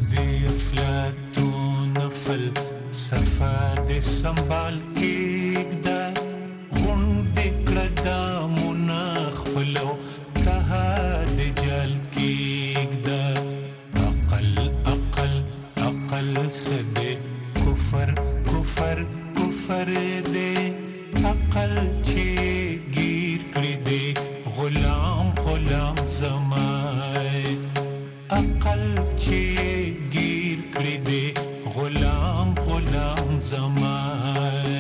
دې افلاطون فلسفه دې سنبال کېږده غونډې کړه دامونه خپلو تها دې جال کېږده عقل عقل عقل څه دی کفر کفر کفر دی عقل چې گیر کړی دی غلام غلام زمای عقل چې گیر کړی دی غلام غلام زمای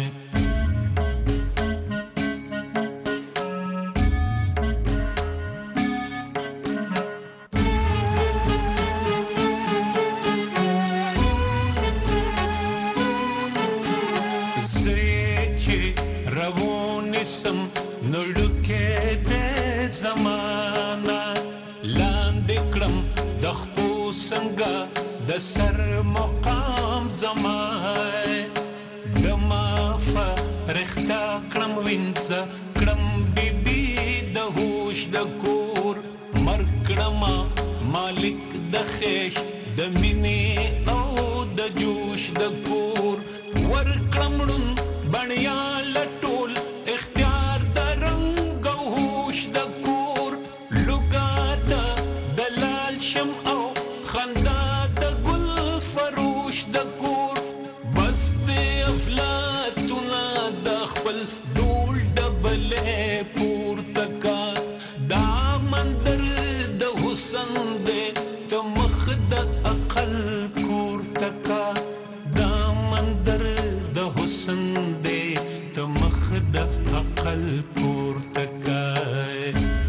سم نړکې دې زمانہ لاندې کړم د خپو څنګه د سر مقام زمای دما فرښتا کړم وینځه کړم بیبي د هوش د کور مرګ کړم مالک د خیش د مینې او د جوش د کور ورکړم ړوند بڼیا لټول اختیار د رنګ او هوش د کور لوګا د دلال شم او خندا د ګل فروش د کور بس د افلاطونه د خپل ډول ډبلې پورته کا دا مندر د حسن دې ته مخ د عقل کور تکا دا مندر د حسن دې ته مخ د عقل کور تکای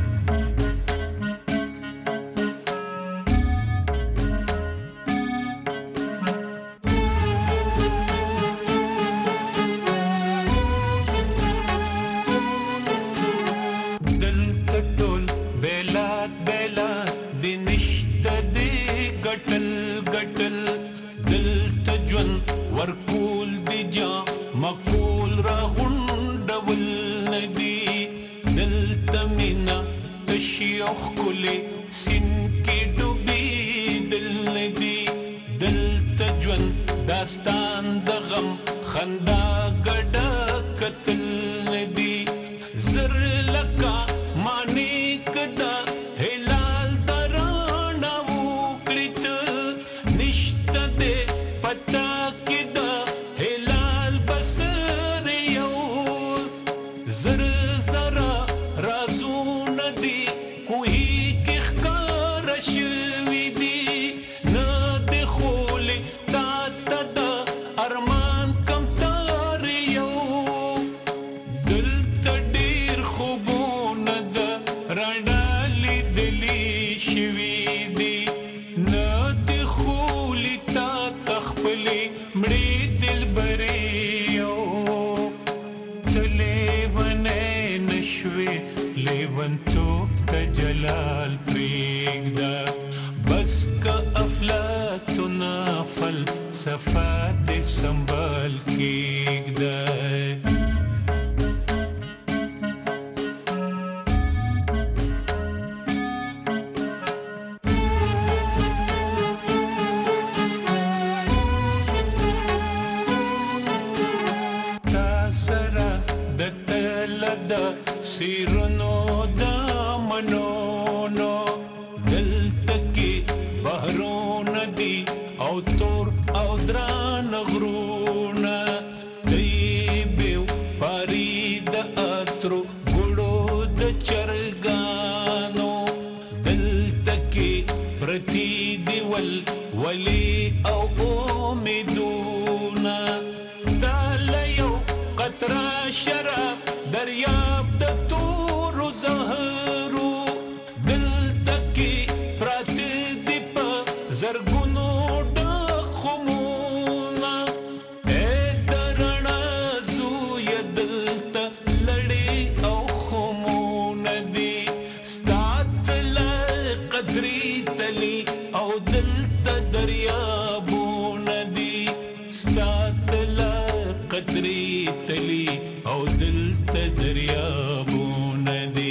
دلته ټول بیلات بیلات دی نشته دی ګټل ګټل دلته ژوند ورکول دی جا مقول را غونډول ندی دلته مینا تشیخ کلی سین کې ډوبې دل ندی دلته ژوند داستان د غم خندا ګډه کتل ندی زر لکا معنی کدا هلال درانا وکړت نشته دې پتا کدا هلال بسر یو زر زرا رازونه دي کوهی کې ښکار شوي دي نه د خولې تا ته د ارمان کم تار یو دلته ډېر خوبونه د رڼا لیدلي شوي دي نه د خولې تا ته خپلې مړې دلبرې یو ته لیونی نشوې لیونتوب ته جلال پرېږده بس که افلاطونه فلسفه دې سنبال کېږده سیرونو دا منونو دلته کې بحرونه دي او تور او دران غرونه دی بیو پاری د اترو ګړو د چرګانو دلته کې پرتی دی ولی او امیدونه دا یو قطره شراب دریاب د تورو زهرو دلته کې پراته دي په زرګونو ډخمونه ای د رڼا زویه دلته لړې او خمونه دي ستا تله قدرې تلي او دلته دریابونه دي ستا تله قدرې تلي او دلته دریابونه دي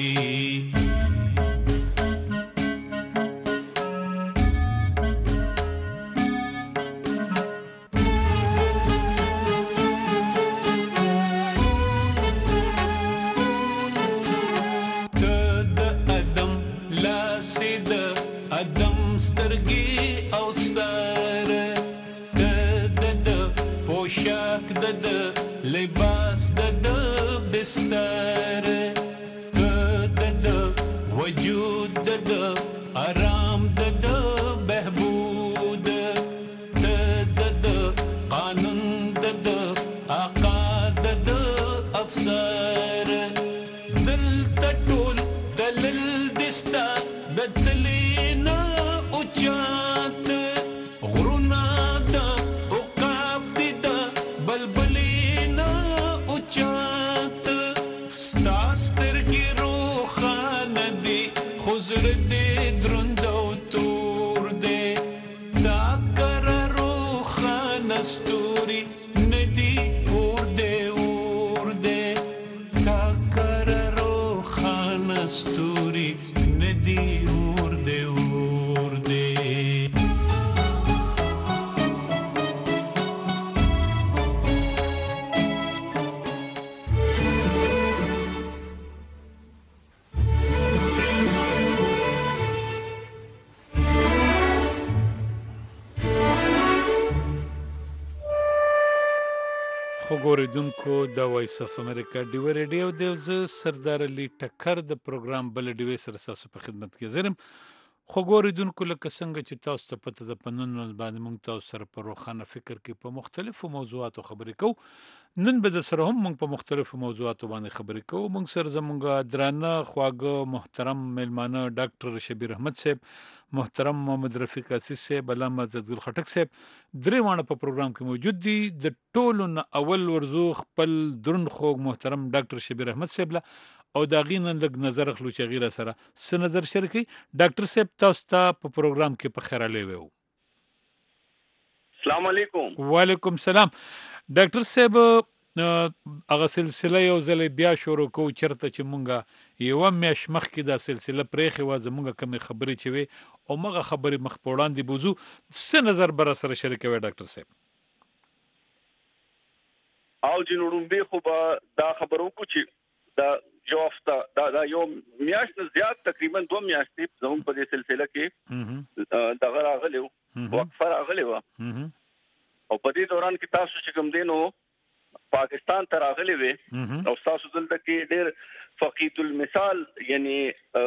پوشاک د لباس د بستر د وجود د آرام د بهبود د قانون د آقا د افسر دل تټول دلل دستا د تلینا اوچات غرونا د عقاب دي د بلبلینا اوچات ستاسترګي روخان دي خزر دي دروند او تور دي دا کر روخان استوري ندي اور دي دا کر روخان استوري ندي اور دي خوګوریدونکو د وایس اف امریکا ډیو ریډیو دی زه سردار علي ټکر د پروګرام بل ډیو سره تاسو په خدمت کې زرم خوګوریدونکو لکه څنګه چې تاسو ته پته د پنن باندې موږ تاسو سره په روخانه فکر کې په مختلفو موضوعاتو خبرې کوو نن به د سره هم موږ په مختلفو موضوعاتو باندې خبرې کوو موږ سره زموږ درانه خواږه محترم میلمانه ډاکټر شبیر احمد صاحب محترم محمد رفیق عزیز صاحب علامه عزتګل خټک صاحب درې وانه په پروګرام کې موجود دي د ټولو نه اول ورزو خپل درن خوږ محترم ډاکټر شبیر احمد صاحب له او دا غینن لګ نظر خلو چې غیره سره س نظر شریکي ډاکټر صاحب تاسو ته په پروګرام کې په خیر علي وو السلام علیکم وعلیکم السلام ډاکټر صاحب هغه سلسله یو ځل بیا شروع کوو چرته چې مونږه یو میاش مخکې دا سلسله پرېخې وه زمونږ کومې خبرې چې وي او مغه خبرې مخ په وړاندې بوزو څه نظر به راسره شریکوي ډاکټر صاحب او جنوړم خو به دا خبرو کو چې دا جوفتا دا یو میاش نه زیات تقریبا 2 میاشتې زموږ په دې سلسله کې دغه راغلی وقفه راغلی و او په دې دوران کې تاسو چې کوم دینو پاکستان ته راغلي وي او تاسو دلته کې ډېر فقید المثال یعنی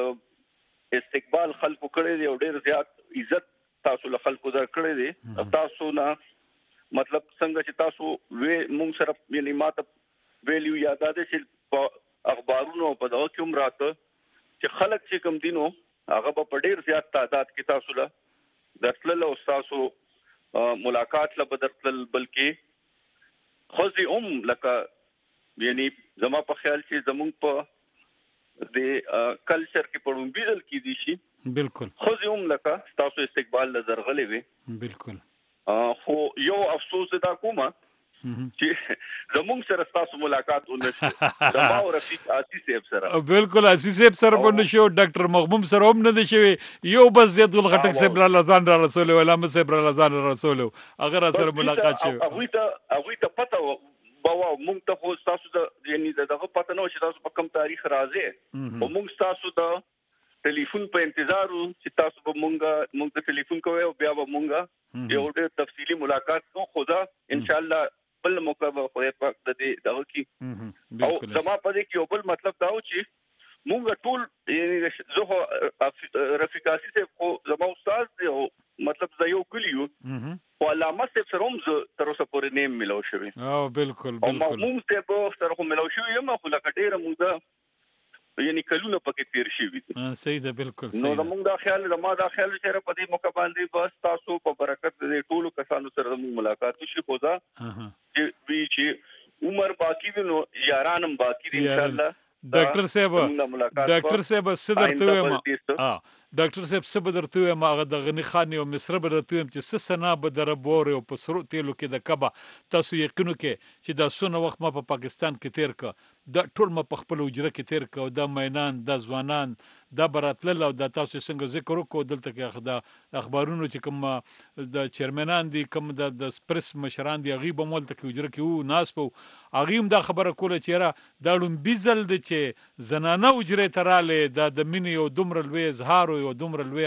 استقبال خلکو کړی دی او ډېر زیات عزت تاسو له خلکو در کړی دی تاسو نه مطلب څنګه چې تاسو مونږ سره یعنی ماته ویلیو یاد ده چې په اخبارونو په دغه کې هم راته چې خلک چې کوم دینو هغه په ډېر زیات تعداد کې تاسو له درتل او تاسو ملاقات له بدرتل بلکې خوځي لکه یعنی زما په خیال چې زمونږ په د کلچر کې پړم بیزل کې دي شي بالکل خوځي لکه تاسو استقبال نظر غلې وي بالکل خو یو افسوس دا کومه چې زمونږ سره تاسو ملاقات ونشو زما او رفیق عزیز صاحب سره بالکل عزیز صاحب سره ونشو ډاکټر مغموم سره هم نه شوی یو بس زیدل غټک صاحب را لزان را رسول علامه صاحب را لزان را رسول اگر سره ملاقات شوی هغه ته پته بوا مونږ ته خو تاسو د یعنی دغه پته نو چې تاسو په کوم تاریخ راځي او مونږ تاسو د ټلیفون په انتظار چې تاسو به مونږ ته ټلیفون کوئ او بیا به مونږ یو ډېر تفصیلی ملاقات کوو خدا ان شاء الله بل موقع به خو په دغه کې او زما په دې کې یو بل مطلب دا و چې مونږ ټول یعنی زه رفیق عزیز صاحب خو زما استاد دی او مطلب زه یو کلیو او علامه صاحب سره هم تر اوسه پورې نیم ملو شوی او بالکل او مونږ ته سره خو ملو شوی یم خو لکه ډېره موده یعنی کلونه پکې تیر شوي دي صحیح ده بالکل نو زموږ دا خیال چې په دې موقع باندې بس تاسو په برکت دې ټولو کسانو سره زموږ ملاقات وشي خو دا چې عمر باقی دی نو یارانم باقی دي ان شاء الله ډاکټر صاحب صدرته ما ډاکټر صاحب صدرته ما هغه د غنی خان او مصر بدرته چې سنا بدر بور او په سرو تیلو کې د کبا تاسو یقینو کې چې دا سونه وخت ما په پاکستان کې تیر ک د ټول ما په خپل وجره کې تیر ک او د مینان د ځوانان د براتل او د تاسو څنګه ذکر وکړو دلته کې د اخبارونو چې کوم د چیرمنان دي کوم د پریس مشران دي غیب مول ته وجره کې وو ناس په اغیم دا خبره کوله چې را دا لوم بیزل د چې زنانه وجره تراله د مینې او دومره لوی اظهار او دومره لوی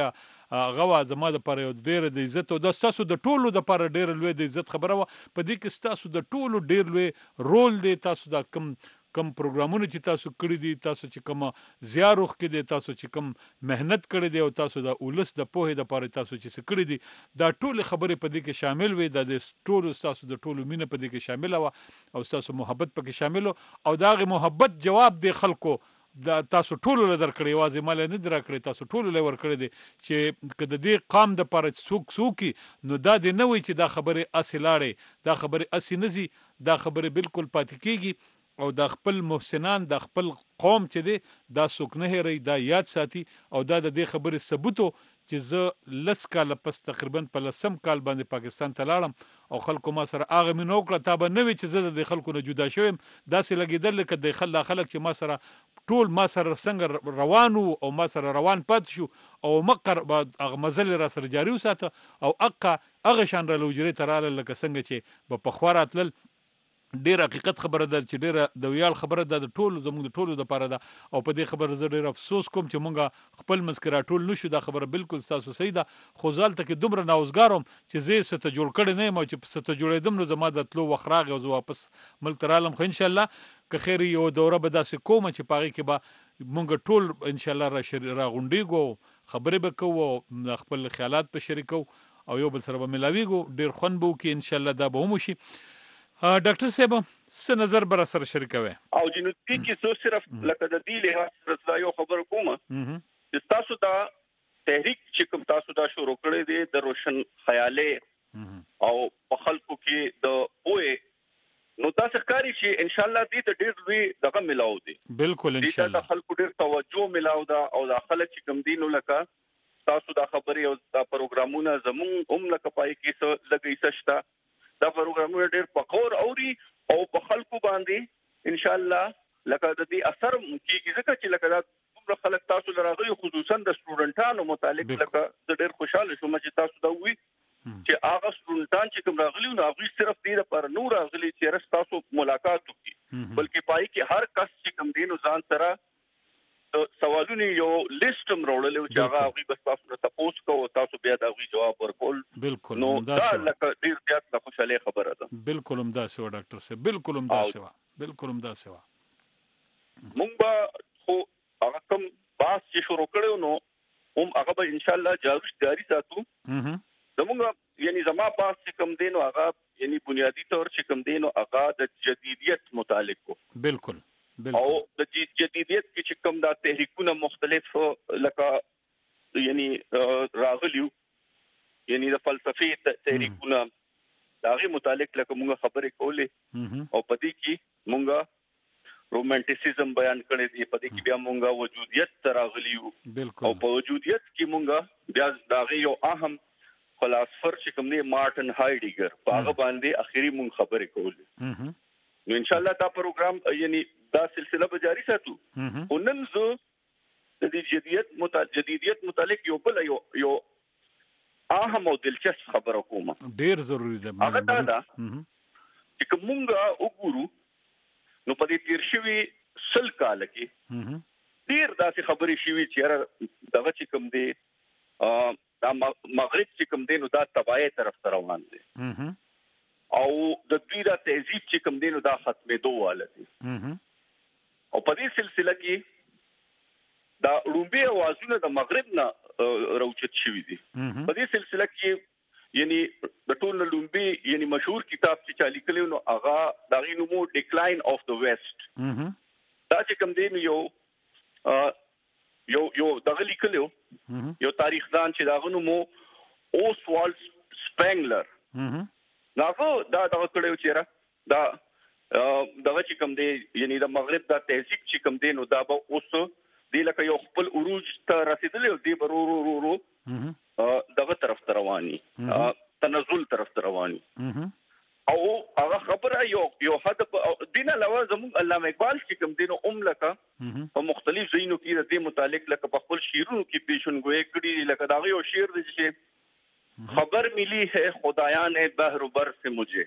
هغه زما د پر ډیر د عزت او د تاسو د ټولو د پر ډیر لوی د عزت خبره و په دې کې تاسو د ټولو ډیر لوی رول دی تاسو دا کم پروګرامونه چې تاسو کړی دي تاسو چې کوم زیاروخ کې دي تاسو چې کوم مهنت کړی دی او تاسو د اولس د پوهې د پاره تاسو چې کړی دي دا ټول خبرې په دې کې شامل وي د ټولو تاسو د ټولو مینه په دې کې شامل او تاسو محبت پکې شامل او داغه محبت جواب دی خلکو دا تاسو ټولو له درکړې واځي مال نه درکړې تاسو ټولو له ورکړې دي چې کله دې قام د پر څوک نو دا دې نه وي چې دا خبره اصلاړې دا خبره اسینزي دا خبره بالکل پاتې کیږي او د خپل محسنان د خپل قوم چې دی دا څوک نه هېروي دا یاد ساتي او دا د دې خبرې ثبوت چې زه لس کاله پس تقریبا په لسم کال باندې پاکستان ته لاړم او خلکو ما سره هغه مینه وکړه تا به نه وي چې زه د خلکو نه جدا شوم داسې لګېدل لکه د خلک چې ما سره ټول ما سره څنګه روان او ما سره روان پات شو او مقر هغه مزل را سره جاري وساته او هغه شان را لوجري تراله لکه څنګه چې په خوراتل ډیر حقیقت خبره ده چې ډیره د ویال خبره ده د ټولو زموږ د ټولو د پاره ده او په دې خبره زه ډیر افسوس کوم چې مونږه خپل مسکرا ټول نشو دا خبره بالکل تاسو صحیح ده خو ځالته کې دومره ناوزګاروم چې زه ست جوړ کړی نه یم چې ست جوړېدم نو زما د تلو وخراغ او واپس ملک ترالم خو ان شاء الله که خیر یو دوره به داسې کوم چې پاغي کې به مونږ ټول ان شاء الله را غونډیږو خبرې به کوو خپل خیالات په شریکو او یو بل سره به ملاویږو ډیر خوند به وکړي ان شاء الله دا به هم شي ډاکټر صاحب څه نظر بر سره شریکوي او جنوبي کې څو صرف لکه د دې له سره یو خبر کوم چې تاسو دا تحریک چې کوم تاسو دا شروع کړی دی د روشن خیاله او په خلکو کې د اوه نو تاسو کاری چې ان شاء الله دې ته ډېر لوی دغه ملاو دي بالکل ان شاء الله خلکو ډېر توجه ملاو دا او دا خلک چې کوم دینو لکه تاسو دا خبرې او دا پروګرامونه زمون هم لکه پای کې څه لګي سشتا دا پروګرامونه ډېر پکور اوري او په خلکو باندې ان شاء الله لکه د دې اثر کیږي ځکه چې لکه دا ټول خلک تاسو لراغلي خصوصا د سټوډنټانو متعلق لکه د ډېر خوشاله شوم چې تاسو دا وی چې هغه سټوډنټان چې کوم راغلي نو هغه صرف دې پر نور راغلي چې رس تاسو ملاقات وکړي بلکې پای کې هر کس چې کوم دینو ځان سره سوالونه یو لیستم راوړل چې هغه بس تاسو ته تاسو کو تاسو بیا دا غوي جواب ورکول بالکل نو دا لکه ډیر زیات د خوشاله خبره ده بالکل هم دا سوا ډاکټر صاحب بالکل هم دا سوا مونږ خو هغه کوم باس چې شروع کړو نو هم هغه به ان شاء الله جاری ساتو زمونږ یعنی زما باس چې کوم دینو هغه یعنی بنیادی طور چې کوم دینو هغه د جدیدیت متعلق کو بالکل او د جدیدیت کې چې کوم دا تحریکونه مختلف لکه یعنی راغلیو یعنی د فلسفي تحریکونه داغه متعلق لکه موږ خبرې کولې او پدې کې موږ رومانټیسیزم بیان کړی دی پدې کې بیا موږ وجودیت راغلیو او په وجودیت کې موږ بیا داغه یو اهم فلسفر چې کوم دی مارټن هایډیګر په هغه باندې اخیری موږ خبرې کولې نو ان شاء الله دا پروګرام یعنی دا سلسله به جاری ساتو ونن زه د دې جدیدیت متعلق یو اهم او دلچسپ خبره کوم ډیر ضروری ده هغه دا چې کومه وګورو نو په دې تیر شوی سل کال کې ډیر داسې خبرې شوی چې دغه چې کوم دی دا مغرب چې کوم دی نو دا تباہی طرف روان دي او د دوی دا تهذیب چې کوم دینو دا ختمېدو واله دي او په دې سلسله کې دا رومبي اوازونه د مغرب نه راوچت شوي دي په دې سلسله کې یعنی د ټول لومبي یعنی مشهور کتاب چې چالي کړي نو هغه دا غینو ډیکلاین اف د ویسٹ دا چې کوم دین یو دغه لیکلو یو تاریخدان چې دا غنو اوسوالډ سپنګلر ناغه دا کړو چیرې دا دغه چې کوم دی یعنی د مغرب دا تهذیب چې کوم دی نو دا به اوس دی لکه یو خپل عروج ته رسیدلی دی برورو دغه طرف ته رواني تنزل طرف ته رواني او هغه خبره یو حد دین علاوه زموږ علامه اقبال چې کوم دینو لکه په مختلف ځایونو کې د دې متعلق لکه په خپل شعرونو کې پیشنګوي کړي لکه دا یو شعر دی چې خبر ملی ہے خدایان بحر بر سے مجھے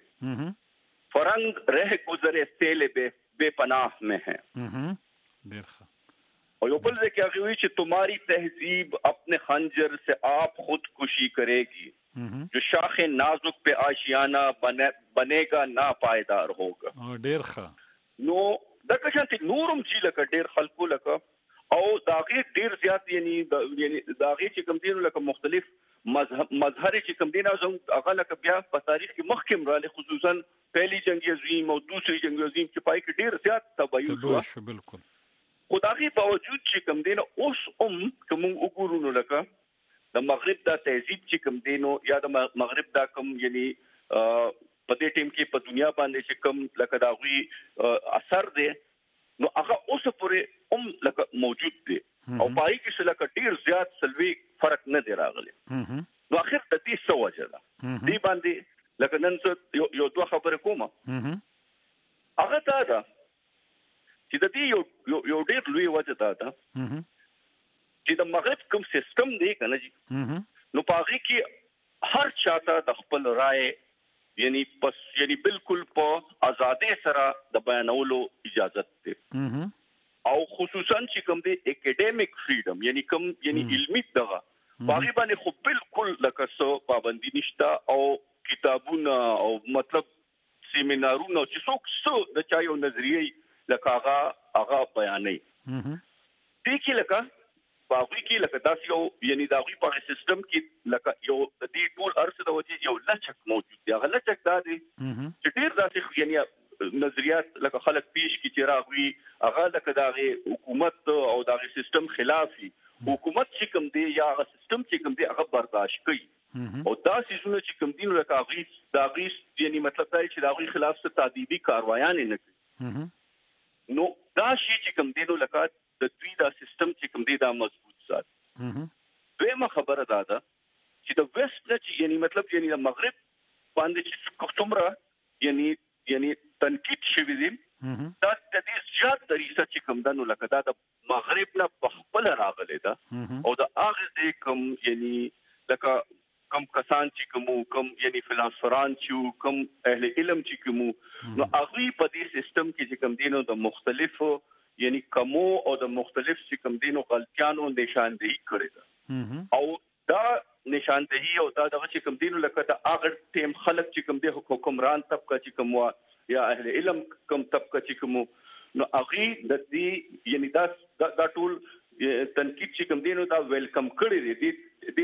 فرنگ رہ گزرے سیل بے پناہ میں ہے और यो बल ځکه هغه وی چې तुम्हारी तहजीब अपने खंजर से आप खुदकुशी करेगी जो शाख नाजुक पे आशियाना बनेगा ना पायदार होगा ډیر ښه نو دا کشانتي نورم چې لکه ډیر خلکو لکه او داغه ډیر زیات یعنی داغه چې کوم دین لکه مختلف مظهر چې کوم دین او هغه لکه بیا په تاریخ کې مخکم را لې خصوصا پہلی جنگ عظیم او دوسری جنگ عظیم چې پای کې ډیر زیات تباہی شو بالکل خدای باوجود چې کوم دین اوس کوم وګورو لکه د مغرب د تهذیب چې کوم دینو یا د مغرب دا کوم یعنی په دې ټیم کې په دنیا باندې چې کوم لکه دا غوي اثر دی نو هغه اوس پورې لکه موجود دی او پای کې لکه ډیر زیات سلوي فرق نه دی راغلی نو اخر د دې څه وجه ده دې باندې لکه نن یو دوه خبره کومه هغه دا ده چې د دې یو ډیر لوی وجه ده چې د مغرب کوم سیستم دی کنه جی نو پاغي کې هر چاته د خپل رائے یعنی بالکل په آزادۍ سره د بیانولو اجازه ده او خصوصا چې کوم دی اکیډمیک فریډم یعنی کوم یعنی علمي دغه باغی باندې خو بالکل لکه سو پابندی نشته او کتابونه او مطلب سیمینارونه چې څوک د چا یو نظریه لکه هغه بیانې دې کې لکه باغی کې لکه داس یو یعنی داغي په سیستم کې لکه یو د دې ټول ارسه د وجه یو لچک موجود دی هغه لچک دا دی چې ډیر داسې یعنی نظریات لکه خلک پیش کی چې راغوي هغه لکه داغي حکومت او داغي سیستم خلافي حکومت چې کوم دی یا هغه سیستم چې کوم دی هغه برداشت کوي او دا سيزونه چې کوم دین لکه هغه داغي یعنی مطلب دا چې داغي خلاف څه تعدیبي کاروایان نه کوي نو دا شی چې کوم دینو لکه د دوی دا سیستم چې کوم دی دا مضبوط سات دویمه خبره دا ده چې د ویسټ نه چې یعنی مطلب یعنی د مغرب باندې چې څومره یعنی تنقید شوی دی دا د دې زیات طریقه چې کوم دنو لکه دا د مغرب نه په خپل راغلی ده او د هغه کوم یعنی لکه کم کسان چې کوم یعنی فلسفران چې کوم اهل علم چې کوم نو هغه په دې سیستم کې چې کوم دینو د مختلفو یعنی کمو او د مختلف چې کوم دینو غلطیانو نشاندهی کړی ده او دا نشاندهی او دا دغه چې کوم دینو لکه د هغه ټیم خلک چې کوم د حکمران طبقه چې کوم یا اهل علم کوم طبقه چې کوم نو هغه د دې یعنی دا ټول تنقید چې کوم دینو دا ویلکم کړی دی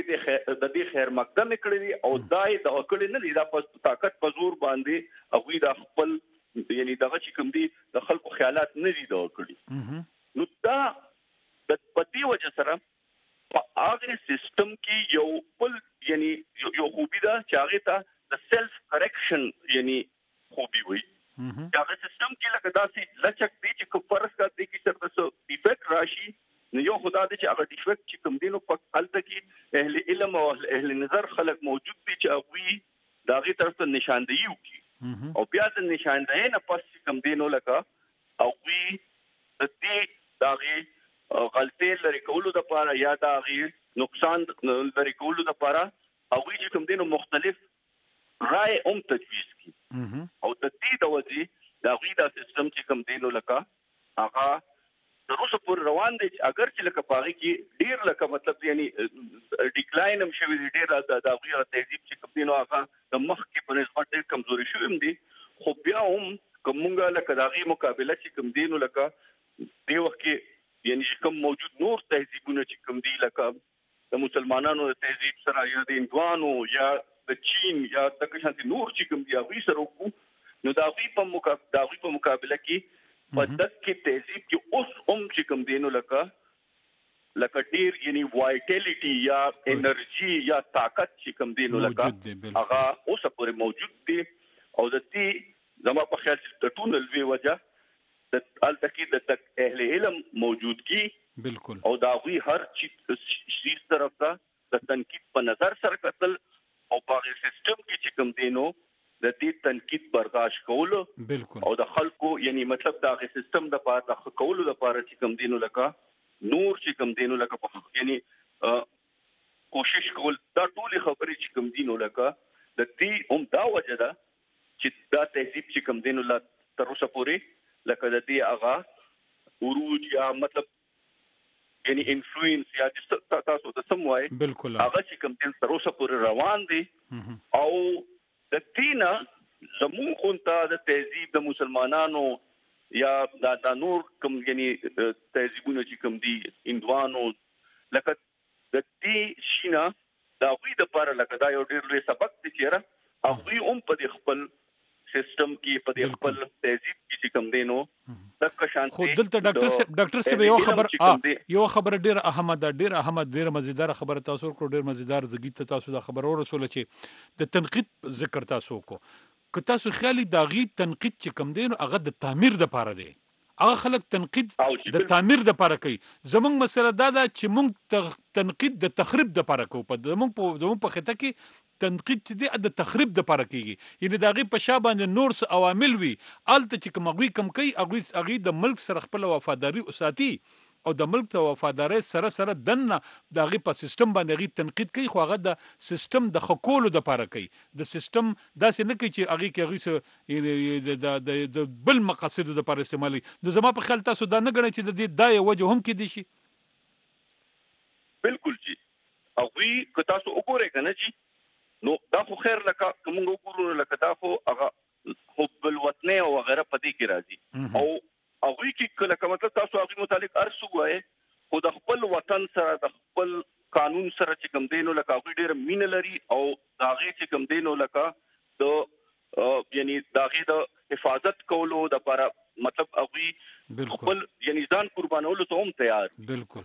د دې خیر مقدم کړی دی او دای د کړی نه دی دا په طاقت په زور باندې هغه د خپل یعنی دغه چې کوم دی د خلکو خیالات نه دي دا کړی نو دا د پتی وجه سره په هغه سیستم کې یو بل یعنی یو خوبی دا چې هغه ته د سیلف کریکشن یعنی خوبی وي هغه سیستم کې لکه داسې لچک دی چې فرض کړئ چې څه ډیفیکټ راشي نو یو خدای دې چې هغه ډیفیکټ چې کوم دینو په حالت کې اهل علم او اهل نظر خلک موجود دي چې هغه داغه طرف ته نشاندهی وکړي او بیا د نشاندهی نه پس کوم دینو لکه او وی د دې داغه غلطي لري کولو د لپاره یا داغه نقصان لري کولو د لپاره او وی چې کوم دینو مختلف رائے تجویز کی او د دې د وجې داغه د سیستم چې کوم دینو لکه هغه د روسو پر روان دي اگر چې لکه پاغي کې ډیر لکه مطلب یعنی ډیکلاین هم شوی ډیر د داغه تهذیب چې کوم دینو هغه د مخ کې په نسبت ډیر کمزوري شوی دي خو بیا هم کومه لکه داغه مقابله چې کوم دینو لکه دی وخت کې یعنی کوم موجود نور تهذیبونه چې کوم دی لکه د مسلمانانو د تهذیب سره یا د هندوانو یا د چین یا د کشانتي نور چې کوم دی هغه سره وکړو نو داغه په مقابله کې په دغه تهذیب کې اوس چې کوم دینو لکه ډیر یعنی وایټیلیټي یا انرژي یا طاقت چې کوم دینو لکه هغه اوس پورې موجود دي او د دې زما په خیال چې د ټول لوی وجه د التکی د اهل علم موجودګي بالکل او دا وی هر چیز طرف ته د تنقید په نظر سره کتل او په سیستم کې چې کوم دینو د دې تنقید برداشت کول بالکل او د خلکو یعنی مطلب دا سیستم د پاره د کولو لپاره چې کوم دینو لکه نور چې کوم دینو لکه یعنی کوشش کول دا ټول خبرې چې کوم دینو لکه د دې هم دا وجه ده چې دا تهذیب چې کوم دینو لا تر اوسه پورې لکه د دې هغه عروج یا مطلب یعنی انفلوئنس یا تاسو د سم وای بالکل هغه چې کوم دین تر اوسه پورې روان دي او د دینه زمون خونته د تهذیب د مسلمانانو یا د نور کوم یعنی تهذیبونه چې کوم دي هندوانو لکه د دې شینا دا وی د پر لکه دا یو ډېر لوی سبق دی چې هغه هم په خپل سیستم کې په خپل تهذیب کې کوم دینو تک شانتي خو دلته ډاکټر صاحب یو خبر ډیر احمد مزیدار خبره تاسو کو ډیر مزیدار زګیت تاسو دا خبر ورسول چې د تنقید ذکر تاسو کو که تاسو خیالي داغي تنقید چې کوم دینو هغه د تعمیر د پاره دی هغه خلک تنقید د تعمیر د پاره کوي زمونږ مسله دا ده چې مونږ تنقید د تخریب د پاره کوو په زمونږ په خطه کې تنقید د تخریب د پاره کیږي یعنی داغي په شابه نور څه عوامل وي الته چې کومغوي کم کوي اغوي د ملک سره خپل وفاداری اوساتي او د ملک ته وفاداری سره دنه داغي په سیستم باندې تنقید کوي خو هغه د سیستم د خکولو د پاره کوي د سیستم داسې نه کوي چې هغه د بل مقاصد د پاره استعمالي نو زما په خیال تاسو دا نه غواړئ چې د دې دای وجه هم کې دي شي بالکل جی او وی که تاسو وګورئ کنه جی نو دا خو خیر لکه کوم وګورو لکه دا خو هغه حب الوطن او غیره پدې کې راځي او وی کې کله کوم تاسو هغه متعلق ارسو وای خو د خپل وطن سره د خپل قانون سره چې کوم دینو لکه هغه ډېر مين لري او داغه چې کوم دینو لکه د یعنی داغه د حفاظت کولو د لپاره مطلب هغه خپل یعنی ځان قربانولو ته هم تیار بالکل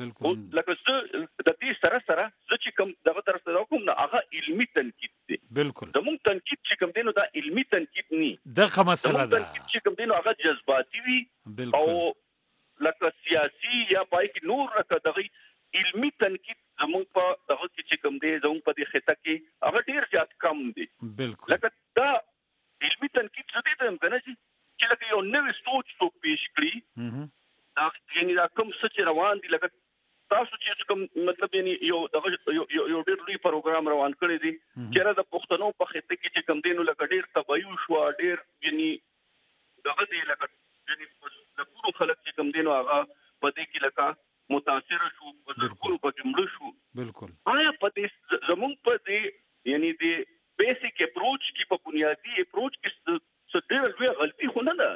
لکه د دې سره چې کوم دغه طرف ته کوم نه هغه علمي تنقید دی بالکل زموږ تنقید چې کوم دینو دا علمي تنقید نه دغه مسله ده تنقید چې کوم دینو هغه جذباتي وي او لکه سیاسي یا پای کې نور لکه دغه علمي تنقید زموږ په دغه چې کوم دی زموږ په دې خطه کې هغه ډیر زیات کم دی بالکل لکه دا علمي تنقید څه دی ته کنه چې لکه یو نوې سوچ څوک پیش کړي دا یعنی دا کوم څه روان دي لکه تاسو چې کوم مطلب یعنی یو ډېر لوی پروګرام روان کړی دی چې د پښتنو په خطه کې چې کوم دینو لکه ډېر تبعیض شو ډېر یعنی دغه دی لکه یعنی د ټول خلک چې کوم دینو هغه په دې کې لکه متاثر شو ټول په جمله شو بالکل آیا په دې زموږ په دې یعنی د بیسیک اپروچ کې په بنیادی اپروچ کې څه ډېر لوی غلطي خو نه ده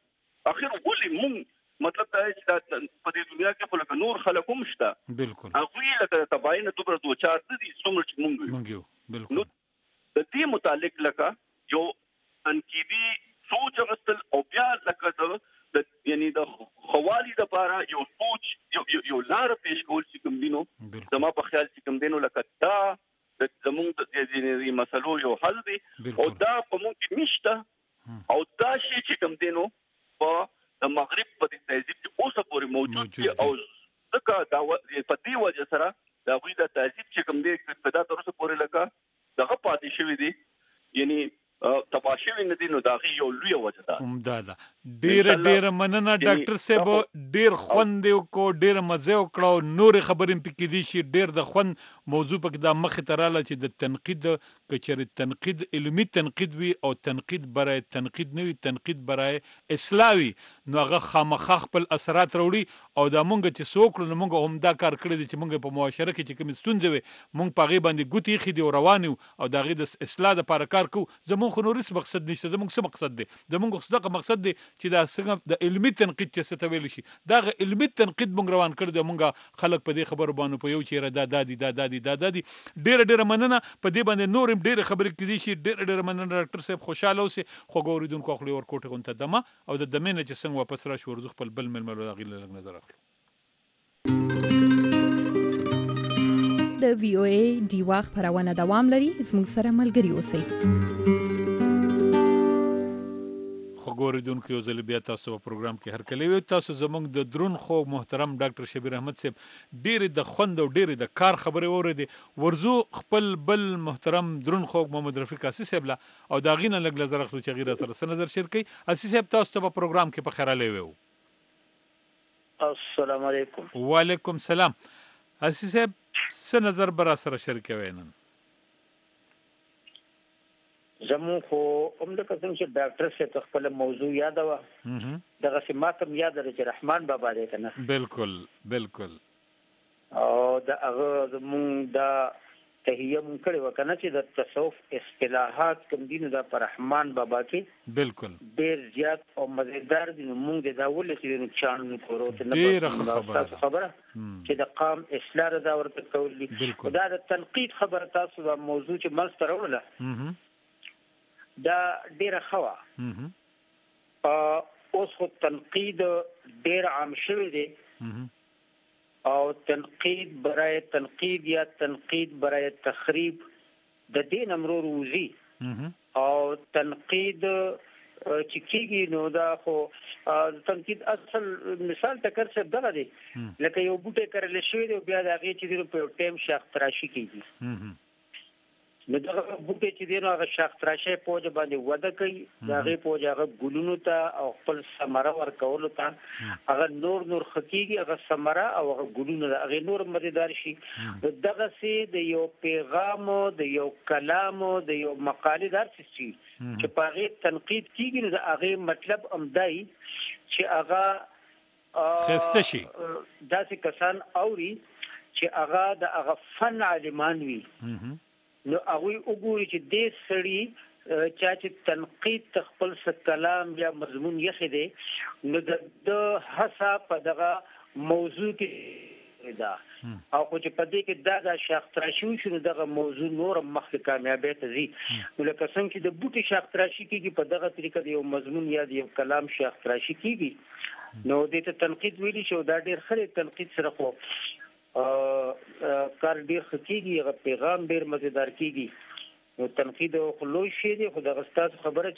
چې اخر ولې مونږ مطلب دا چې په دې دنیا کې خلک نور خلک هم شته بالکل هغه لکه تباین دوبره دوه چار دي څومره چې مونږ بالکل نو د دې متعلق لکه یو تنقیدي سوچ غوښتل او بیا لکه د یعنی د خوالي د لپاره یو سوچ یو لار پیش کول چې کوم دینو زما په خیال چې کوم دینو لکه دا د زموږ د دې مسلو یو حل دی او دا په مونږ کې نشته او دا شی چې کوم دینو په د مغرب په دې تهذیب کې اوسه پورې موجود دی او ځکه دا په دې وجه سره دا غوي د تهذیب چې کوم دی په دا تر اوسه پورې لکه دغه پاتې شوی دی یعنی تباشوی نه دي نو دا یو لوی وجه ده همدادا ډیر مننه ډاکټر صاحب ډیر خوند کو ډیر مزه وکړو نور خبرې پکې دي شي ډیر د خوند موضوع پکې د مخ تراله چې د تنقید کچره تنقید علمي تنقید وي او تنقید برای تنقید نه وي تنقید برای اصلاحي نو هغه خامخ خپل اثرات وروړي او دا مونږ چې څوک نو مونږ هم دا کار کړی دي چې مونږ په معاشره کې چې کوم ستونزې وي مونږ په غي باندې ګوتی خېدي او روانو او دا غي د اصلاح لپاره کار کوو زموږ خو نورس مقصد نشته زموږ څه مقصد دی زموږ صدق مقصد دی چې دا څنګه د علمي تنقید چې څه ویل شي دا علمي تنقید مونږ روان کړی دی مونږ خلک په دې خبرو باندې په یو چیرې دا دادي ډیر مننه په دې باندې نور ډیر خبرې کړي شي ډیر مننه ډاکټر صاحب خوشاله اوسئ خو ګوریدونکو خپل ور کوټه غونته دمه او د دمنه چې څنګه واپس راشي ورځ خپل بل ململو غیل نظر اخلو د وی او ای دی واخ پرونه دوام لري زموږ سره ملګري اوسئ خګوریدونکو یو ځل بیا تاسو په پروګرام کې هر کله وي تاسو زموږ د درون خو محترم ډاکټر شبیر احمد صاحب ډیر د خوند او ډیر د کار خبره اوریدي ورزو خپل بل محترم درون خو محمد رفیق اسی صاحب لا او دا غینه لګ نظر اخلو چې غیر سره نظر شیر کوي اسی صاحب تاسو په پروګرام کې په خیراله وي السلام علیکم وعلیکم السلام اسی صاحب څه نظر برا سره شیر کوي نن زمو خو عمده قسم چې ډاکټر څخه خپل موضوع یاد و دغه سماتم یاد لري چې رحمان بابا دې کنه بالکل او د هغه زمونږ د تهیه مونږ کړی وکنه چې د تصوف اصطلاحات کوم دي نو د رحمان بابا کې بالکل ډیر زیات او مزیدار دي. مونږ د داول چې چان کورو ته ډیر خبره چې د قام اصلاح دا ورته کولې دا د تنقید خبره تاسو د موضوع چې مستر وروله دا ډیره خوا اوس خو تنقید ډیر عام شوی دی او تنقید برای تنقید یا تنقید برای تخریب د دین امرور وزي او تنقید چې کیږي نو دا خو تنقید اصل مثال تکر څه دغه دی لکه یو بوټی کرل شوی دی بیا د هغه چې په ټیم شاخ تراشي کیږي نو دغه بوټی چې دی نو هغه شاخ تراشي پوجا باندې وده کوي هغه پوجا هغه ګلونو ته او خپل ثمره ورکول ته هغه نور خکېږي هغه ثمره او هغه ګلونو هغه نور مزیدار شي. دغه سي د یو پیغام د یو کلام د یو مقاله درس شي چې په هغه تنقید کیږي نو هغه مطلب امدای چې هغه خسته شي داسې کسان اوري چې هغه د هغه فن عالمان وي نو هغه وګوري چې دې سړي چې تنقید خپل کلام یا مضمون یې خېده نو د حسا په دغه موضوع کې دا او چې په دې کې دا شاخ تراشي شنو دغه موضوع نور مخکې کامیابی ته ځي نو لکه څنګه چې د بوټي شاخ تراشي کېږي په دغه طریقه د یو مضمون یا د یو کلام شاخ تراشي کېږي نو دې ته تنقید ویلي شو دا ډېر خلک تنقید سره خو کار ډیر خکېږي هغه پیغام ډیر مزیدار کېږي نو تنقید خو لوی شی دی خو دغه ستاسو خبره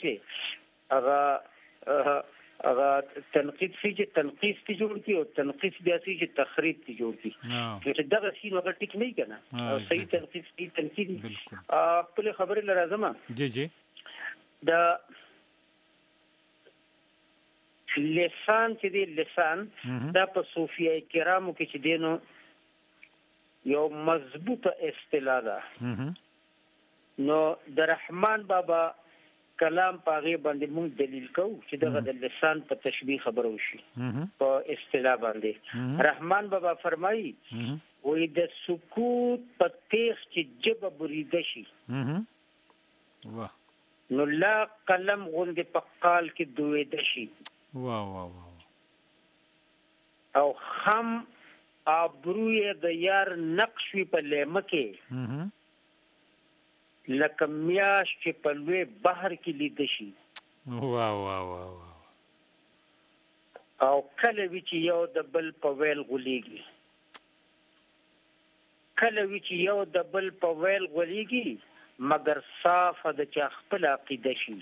چې هغه تنقید چې تنقید ته جوړ کی او تنقید بیا چې تخریب ته جوړ کی چې دغه شی نو ټیک نه کنه او صحیح تنقید صحیح تنقید خپل خبره لازمه جی د لسان چې دی لسان دا په صوفیه کرامو کې چې دینو یو مضبوطه اصطلاح ده نو د رحمان بابا کلام پاغه باندې موږ دلیل کوو چې دغه د لسان په تشبیه خبرو شي په اصطلاح باندې رحمان بابا فرمایي وې د سکوت په تیغ چې جبه بریده شي واه نو لا قلم غوندې په قال کې دویده شي واه او خم ابروی د یار نقش وی په لیمه کې لکه میاش چې په لوی بحر کې لید شي واه او کله وی چې یو د بل په ویل غولېږي مگر صاف د چا خپل عقیده شي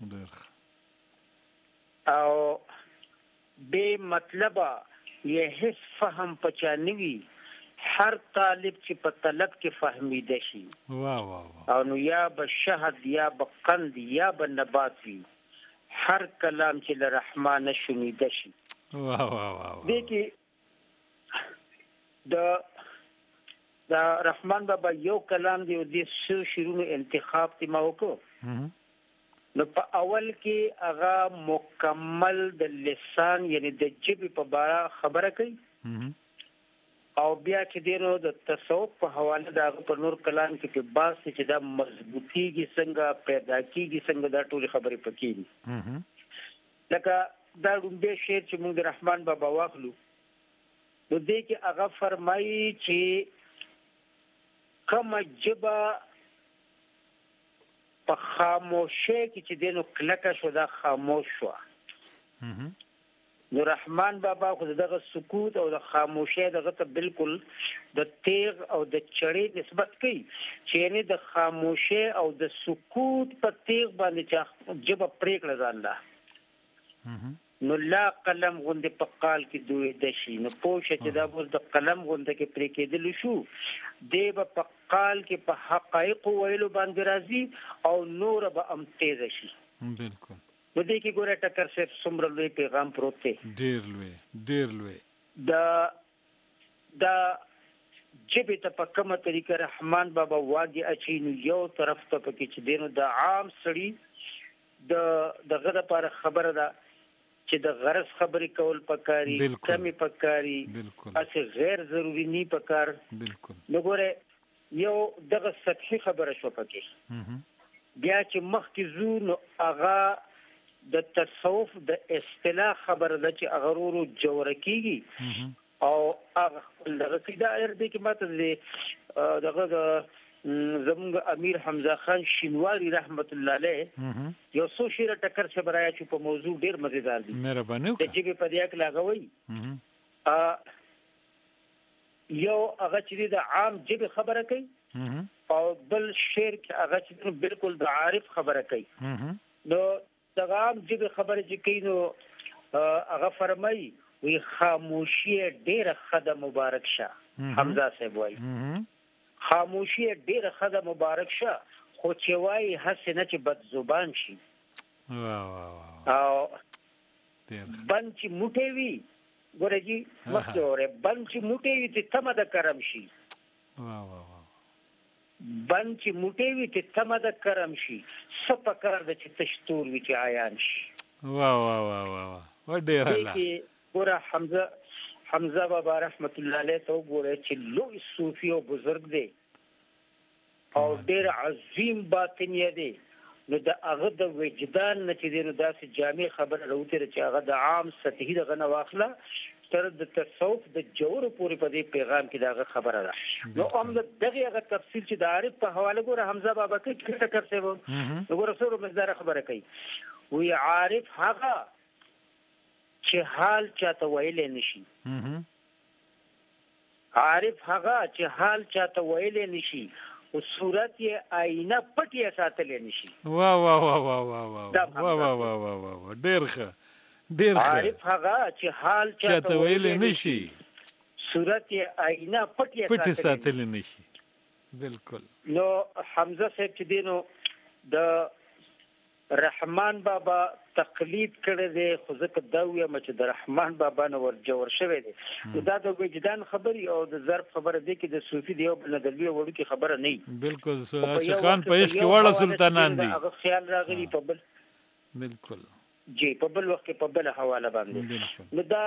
او به مطلبه یہ هیڅ فهم پچانوي هر طالب چې په طلب کې فهمیده شي او نو یا به شهد یا به قند یا به نبات وي هر کلام چې له رحمانه شنیده شي دې کې د رحمان بابا یو کلام دی د څو شیرونو انتخاب تی ما وکړو نو په اول کې هغه مکمل د لسان یعنی د جبې په باره خبره کوي او بیا چې دیرو د تصوف په حواله دا په نور کلام کې په باس چې دا مضبوطیږي څنګه پیدا کیږي څنګه دا ټول خبرې پکې لکه دا رومبه شعر چې موږ د رحمان بابا واخلو نو دې کې هغه فرمایي چې کوم جبه په خاموشه کې چې دینو کلکه شو دا خاموش شو نو رحمان بابا خو دغه سکوت او د خاموشه دغه ته بالکل د تیغ او د چړې نسبت کوي چې یعنی د خاموشه او د سکوت په تیغ باندې چې جبه پریکړه ځانده نو لا قلم غوندې په قال کې دوی د شي نو پوښه چې دا بوز د قلم غوندې کې پرې کېدل شو دی په قال کې په حقایق ویلو باندې راځي او نور به ام تیز شي بالکل نو دې کې ګوره ټکر صرف څومره لوی پیغام پروت دی ډیر لوی دا جبه ته په کومه طریقه رحمان بابا واګي اچي نو یو طرف ته پکې چې دینو د عام سړي دغه لپاره خبره ده چې د غرض خبرې کول پکاري کمی پکاري اسی غیر ضروری نه پکار بالکل نو ګوره یو دغه سطحي خبره شو پکې بیا چې مخکې زو نو هغه د تصوف د اصطلاح خبره ده چې هغه ورو جوړ کیږي او هغه دغه کیدا دې کې ماته دغه زمونږ امیر حمزه خان شینواری رحمت الله علیه یو څو شعر ټکر څه برایا چې په موضوع ډیر مزیدار دي مهرباني وکړه چې په دې کې لاغوي یو هغه چې د عام جبه خبره کوي او بل شعر کې هغه چې بالکل د عارف خبره کوي نو د عام جبه خبره چې کوي نو هغه فرمایي وی خاموشي ډیره خدای مبارک شه حمزه صاحب وایي خاموشي ډیره خدای مبارک شه خو چې وای حسنه چې بد زبان شي او بند چې موټي وي ګورېږي مخکې اوره بند چې موټي وي چې تمه د کرم شي بند چې موټي وي چې تمه د کرم شي سپکار د چې تشتور وي چې عیان شي و ډیر الله ګوره حمزه بابا رحمت الله علیه ته وګوره چې لوی صوفي او بزرګ دی او ډیر عظیم باطنیه دی نو د هغه د وجدان نه چې دی نو داسې جامع خبره راوته چې هغه د عام سطحي دغه نه واخله تر د تصوف د جوړ پورې په دې پیغام کې دغه خبره ده نو هم دغه هغه تفصیل چې د عارف په حواله ګوره حمزه بابا کې ټکر څه وو ګوره سره مزدار خبره کوي وی عارف هغه چې حال چاته ویلې نشي عارف هغه چې حال چاته ویلې نشي او صورت یې آینه پټه ساتلې نشي واه ډیر ښه عارف هغه چې حال چاته ویلې نشي صورت یې آینه پټه ساتلې نشي بالکل نو حمزه صاحب چې دینو د رحمان بابا تقلید کړی دی خو ځکه دا وایم چې د رحمان بابا نه ورجوړ شوی دی دا د وجدان خبري او د ظرف خبره دی کې د صوفي دی او بل دلوي وړو کې خبره نه بالکل شیخان په عشق کې وړه سلطانان دي هغه خیال راغلی په بل بالکل جی په بل وخت په بل حواله باندې نو دا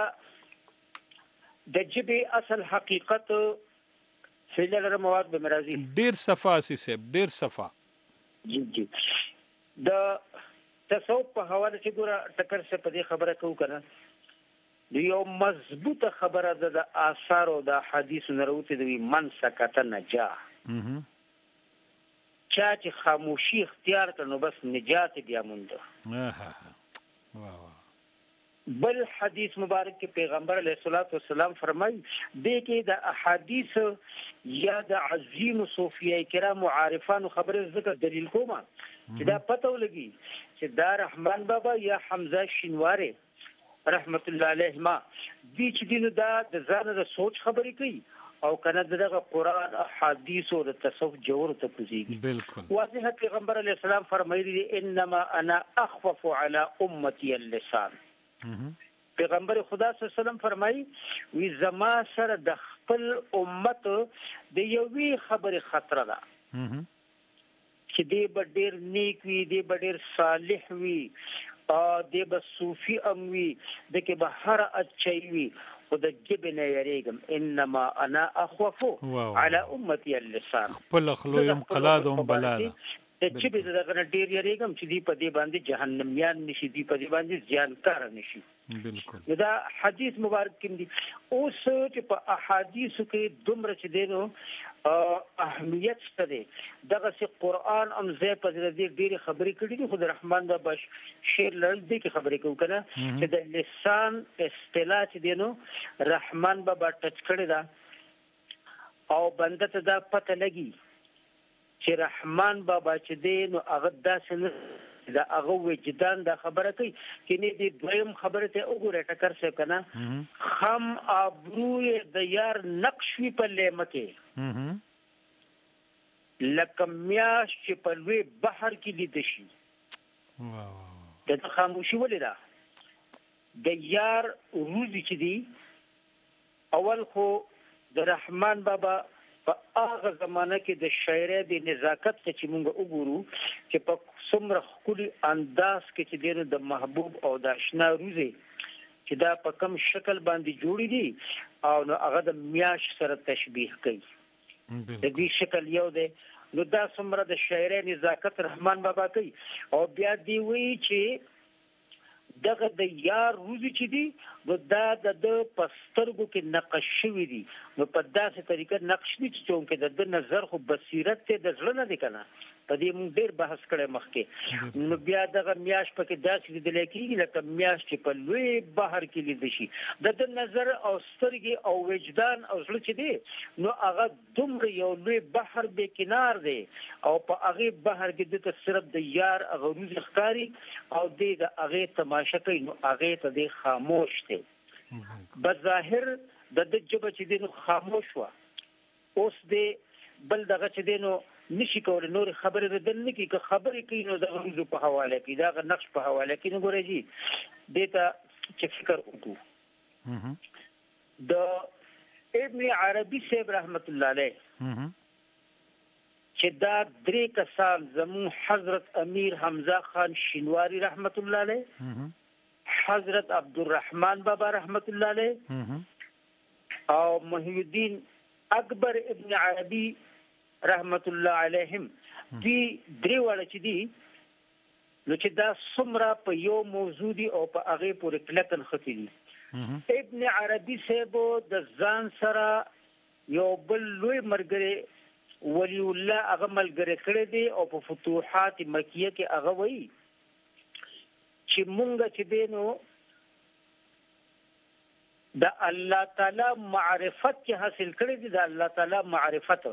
د جبه اصل حقیقت فعل مواد به مرضی ډیر صفا سي ډیر صفا جی د تصوف په حواله چې ګوره ټکر څه په دې خبره کوو کنه د یو مضبوطه خبره ده د آثار او د حدیث نروته دی من سکت نجا چا چې خاموشي اختیار کړو بس نجات بیا مونږ بل حدیث مبارک کې پیغمبر علیه الصلاۃ والسلام فرمایي دې کې د احادیث یا د عظیم صوفیه کرام عارفانو خبره ذکر دلیل کومه چې دا پته ولګي چې دا رحمان بابا یا حمزه شینواری رحمت الله علیهما دې چې دینو دا د ځان د سوچ خبرې کوي او کنه دغه قران احادیث او د تصوف جوړ ته کوزيږي بالکل واضح پیغمبر علیه السلام فرمایلی انما انا اخفف على امتي اللسان پیغمبر خدا صلی الله علیه وسلم فرمایي وی زما سره د خپل امت د یوې خبره خطر ده چې دې به ډېر نیک وي دې به ډېر صالح وي دې به صوفي ام وي دې کې به هر اچي وي او د جبن یریګم انما انا اخوف على امتي اللسان خپل خلویم قلادم بلاله د چې به دغه ډیر یریګم چې دی په دې باندې جهنميان نشي دی په دې باندې زیانکار نشي بالکل دا حدیث مبارک کې دی اوس چې په احادیث کې دومره چې دینو اهمیت ستده دغه سي قران ام زه په دې ډېری خبرې کړې دي خو د رحمان بابا شعر لړل دي کې خبرې کوم کنه چې د لسان اصطلاح چې دینو رحمان بابا ټچ کړی دا او بنده ته دا پته لګي چې رحمان بابا چې دین او هغه داسې نه دا هغه وجدان دا خبره کوي چې نه دی دویم خبره ته وګوره ټکر څه کنه خم ابروی د یار نقش وی په لمکه لکه میاش چې په لوی بحر کې لید شي د خاموشي ولیدا د یار روزي چې دی اول خو د رحمان بابا په هغه زمانه کې د شاعرۍ د نزاکت چې موږ وګورو چې په څومره خولي انداز کې چې د محبوب او د آشنا روزي چې دا په کوم شکل باندې جوړی دي او نو هغه د میاش سره تشبیه کوي. د دې شکل یو دی. نو دا څومره د شاعر نزاکت رحمان بابا کوي او بیا دی وی چې دغه د یار روزي چې دی نو دا د پسترګو کې نقش شوی دی. نو په داسې طریقه نقش دي چې څنګه د نظر خو بصیرت ته د ځل نه دی کنه. په دې موږ ډیر بحث کړی مخکې. نو بیا دغه میاش پکې داسې لیدل کېږي لکه میاش چې په لوی بحر کې لیدل شي. د نظر او سترګې او وجدان او زړه چې دی نو هغه دومره یو لوی بحر به کنار دی او په هغه بحر کې د صرف د یار هغه روز ښکاری او د هغه تماشا کوي. نو هغه ته د خاموش دی. بظاهر د جبه چې دی نو خاموش و. اوس دی بل دغه چې دی نو نشي کولای نور خبره بدل نه کی که خبرې کوي نو د غوږ په حواله کې دا نقش په حواله کې نو ګورې جی دیتا چې فکر وکړو. د ابن عربي صاحب رحمت الله علیه چې دا درې کسان زمون حضرت امیر حمزه خان شینواری رحمت الله علیه، حضرت عبدالرحمن بابا رحمت الله علیه او محی الدین اکبر ابن عربي رحمت الله علیهم دی درې وړه چې دی نو چې دا څومره په یو موضوع دی او په هغه پورې کلکن ختی دي. ابن عربي صاحب د ځان سره یو بل لوی مرګره ولی الله هغه ملګری کړی دی او په فتوحات مکیه کې هغه وایي چې مونږ چې دینو د الله تعالی معرفت کې حاصل کړی دی. د الله تعالی معرفت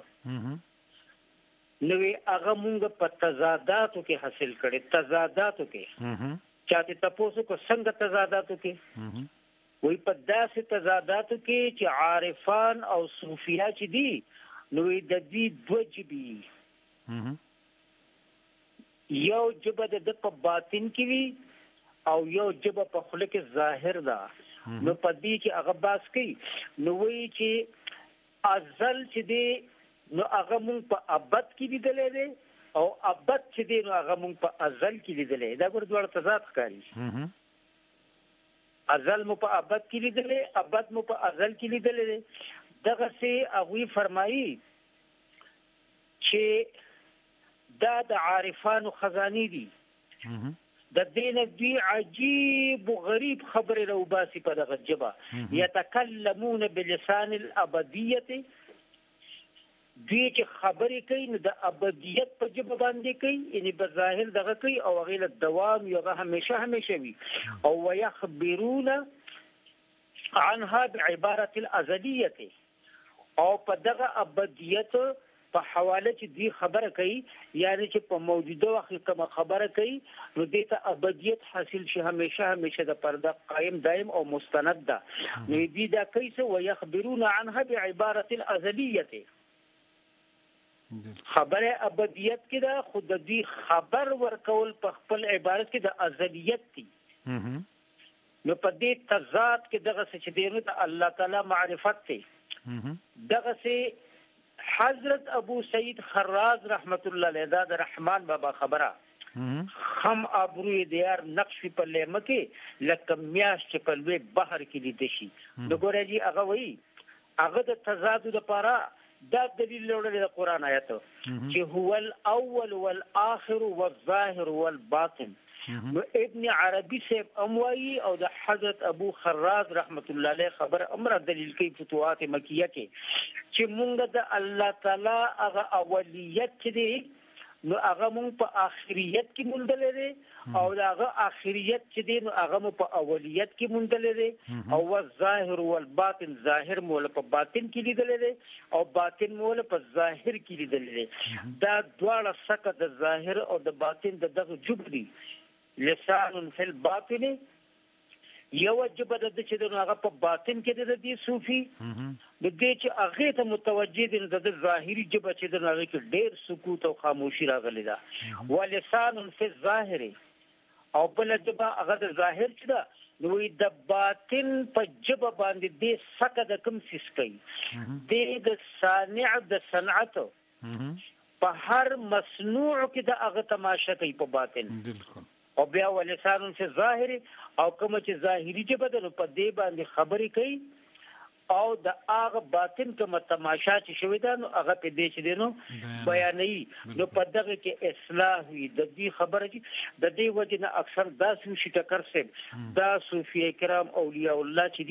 نوې هغه مونږ په تضاداتو کې حاصل کړي. تضاداتو کې چاته تاسو کو څنګه تضاداتو کې وای په داسې تضاداتو کې چې عارفان او صوفیا چې دي نو د دې دوه جبي یو جبه د په باطن کې وي او یو جبه په خله کې ظاهر ده. نو په دې کې هغه باس کوي نو وایي چې ازل چې دی نو هغه مونږ په ابد کې لیدلې دي او ابد چې دی نو هغه مونږ په ازل کې لیدلې. دا ګور دوه تضاد ښکاري. ازل مو په ابد کې لیدلې، ابد مو په ازل کې لیدلې. دغه سي هغه فرمایي چې دا د عارفانو خزاني دي. د دین دی عجیب و غریب خبر رو باسی په دغه جبه یتکلمون بلسان الابدیه دوی چې خبرې کوي نو د ابدیت په جبه باندې کوي یعنی بظاهر دغه کوي او هغه له دوام یو همیشه وي او ويخبرون عنها بعباره الازلیه او په دغه ابدیت په حواله چې دی خبره کوي یعنی چې په موجوده وخت کوم خبره کوي نو دې ته ابدیت حاصل شي همیشه د پرده قائم دائم او مستند ده. نو دې دا کوي څه ويخبرون عنها بعباره الازلیه خبره ابدیت کې دا خود دې خبر ورکول په خپل عبارت کې د ازلیت دي. نو په دې تضاد کې دغه څه چې دی نو الله تعالی معرفت دی. دغه څه حضرت ابو سعید خراز رحمت الله علیه د رحمان بابا خبره خم ابروی دیار نقش په لمه کې لکه میاش چې په لوی بحر کې لیدل شي. نو ګورې جی هغه وایي هغه د تضاد لپاره دا دلیل لري د قران آیت چې هو الاول والآخر والظاهر والباطن. نو ابن عربي صاحب اموي او د حضرت ابو خراز رحمت الله علیه خبر امر دلیل کوي فتوحات مکیه کې چې مونږ د الله تعالی هغه اولیت چې دی نو هغه مونږ په اخریت کې مونږ لري او هغه اخریت چې دی نو هغه په اولیت کې مونږ لري او والظاهر والباطن ظاهر مول په باطن کې لیدل لري او باطن مول په ظاهر کې لیدل لري. دا دواړه سکه د ظاهر او د باطن دغه جبري لسان فی الباطن یو جبه د چې د هغه په باطن کې د دې صوفي د دې چې هغه ته متوجه دي د ظاهري جبه چې د هغه کې ډېر سکوت او خاموشي راغلي ده. ولسان فی الظاهر او بل جبه هغه د ظاهر چې ده نو د باطن په جبه باندې د سکه د کوم سیس کوي د صانع د صنعت په هر مصنوع کې د هغه تماشا کوي په باطن. او بیا ولسان چې ظاهري او کوم چې ظاهري جبه ده په دې باندې خبرې کوي او د هغه باطن کوم تماشا چې شوی ده نو هغه په دې چې دینو بیانې نو په دغه کې اصلاح وي د دې خبره چې د دې وجه نه اکثر دا سوشي ټکر سم دا صوفي کرام اولیاء الله چې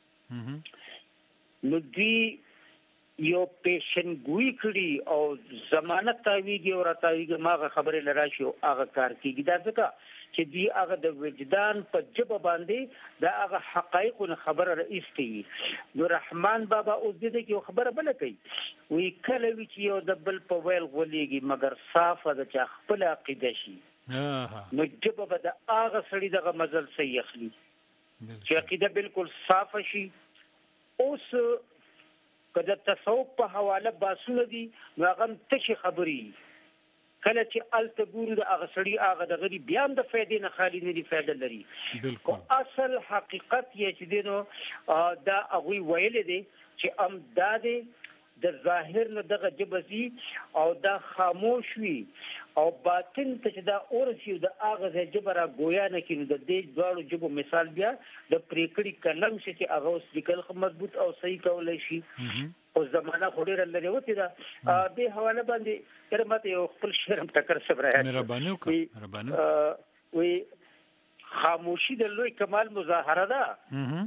دي نو دی یو پیشنګوئی کړي او ضمانت تاویږي او راتاویږي ماغه خبره لراشي او هغه کار کوي دا ځکه چې دی هغه د وجدان په جبه باندې دا هغه حقایقونه خبره رئیستي نو رحمان بابا اوس دې کې خبره بل کوي وی کله وی چې یو د بل په ویل غولېږي مگر صافه د چا خپل عقیده شي نو جبه به د هغه سړي دغه مزل صحیح اخلي چې عقیده بالکل صافه شي اوس کله تصوف په حواله باسونه دي نو هغه تشي خبري کله چې التګورو د هغه سړي هغه د غری بیا د فائدې نه خالي نه دي فائدہ لري بالکل اصل حقیقت یې چې دینو دا هغه ویل دي چې امداد د ظاهر نه دغه جبزي او دا خاموش وي او باطن ته چې دا اورسي د هغه جبره گویا نه کینو د دې ډول جبو مثال بیا د پریکړی کلم چې هغه اوس لیکل مضبوط او صحیح کولای شي او زمانہ خوري لري وته دا د حواله باندې کرمته یو خپل شرم ټکر صبر ہے مهرباني وي خاموشي د لوی کمال مظاهره ده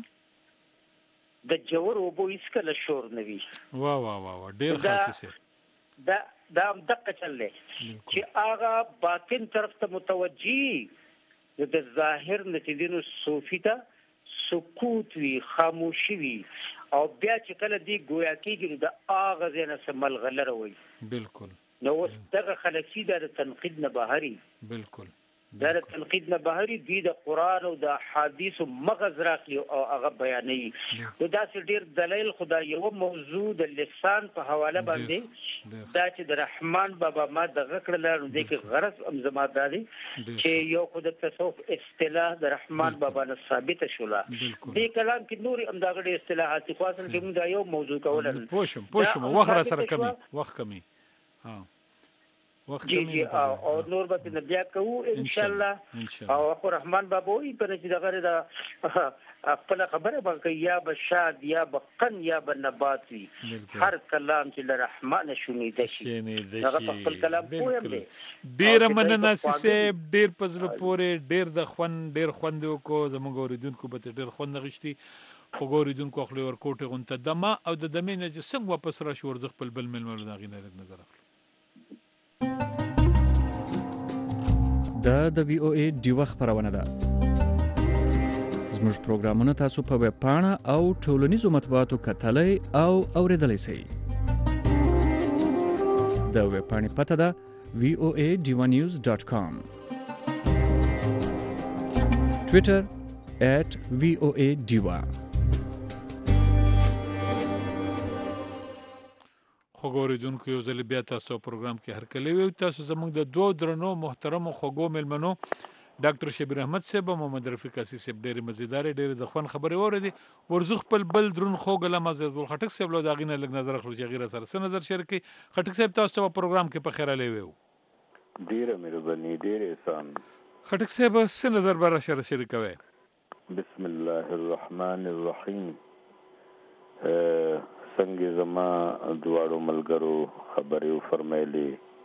د جوور او بو اسکل شور نوي وا ډیر خاصه دا دقه چلې چې هغه باطن طرف ته متوجي د ظاهر نتیجینو صوفی ته سکوت وی خاموشي وی او بیا چې کله دی گویا کېږي د هغه زنه سمل غلره وي بالکل نو دغه خلک د تنقید نه بهري بالکل دا تنقید نه بهري دی د قران او د حدیث مغز راکلی او هغه بیانې نو دا چې ډیر دلیل خدای یو موضوع د لسان په حواله باندې دا چې د رحمان بابا ما دغه کړل نو د کې غرض ام زماداري چې یو خدای تصوف اصطلاح د رحمان بابا نه ثابت شولا دې کلام کې نور ام دغه اصطلاحات خاصه کې موږ دا یو موضوع کولل پوښم وخت سره کمی وخت کمی جی او نور به د بیا کوو ان شاء الله او اخو رحمان بابا وي په چې دغه د خپل خبره باندې یا بشاد یا بقن یا بنبات وي هر کلام چې رحمان شونیده شي هغه خپل کلام کوم دی ډیر مننه سیسه ډیر پزله پورې ډیر د خوند کو زموږ اوریدونکو به ډیر خوند غشتي خو اوریدونکو خپل ورکوټه غونته دمه او د دمینه چې څنګه واپس را شو ورځ خپل بل مل دا غینه نظر اخلو د وی او ای ډیوه خبرونه ده زموږ پروګرامونه تاسو په ویب پاڼه او ټولنیزو مطبوعاتو کتلای او اوریدلای شئ د ویب پاڼې پته ده voanews.com Twitter @voadiva خوګوریدونکو یو ځل بیا تاسو پروګرام کې هر کله وي تاسو زموږ د دوه درنو محترمو خوګو ملمنو ډاکټر شبیر احمد صاحب او محمد رفیق اسي صاحب ډېر مزیدار ډېر د خوان خبرې اوریدي ورزخ خپل بل درن خوګ له مزه خټک صاحب له داغینه لګ نظر اخلو چې غیر سره نظر شریکي خټک صاحب تاسو په پروګرام کې په خیر لوي ډېر مهرباني ډېر احسان خټک صاحب څه نظر بار سره شریکوي بسم الله الرحمن الرحیم څنګه زما دواړو ملګرو خبرې فرمایلې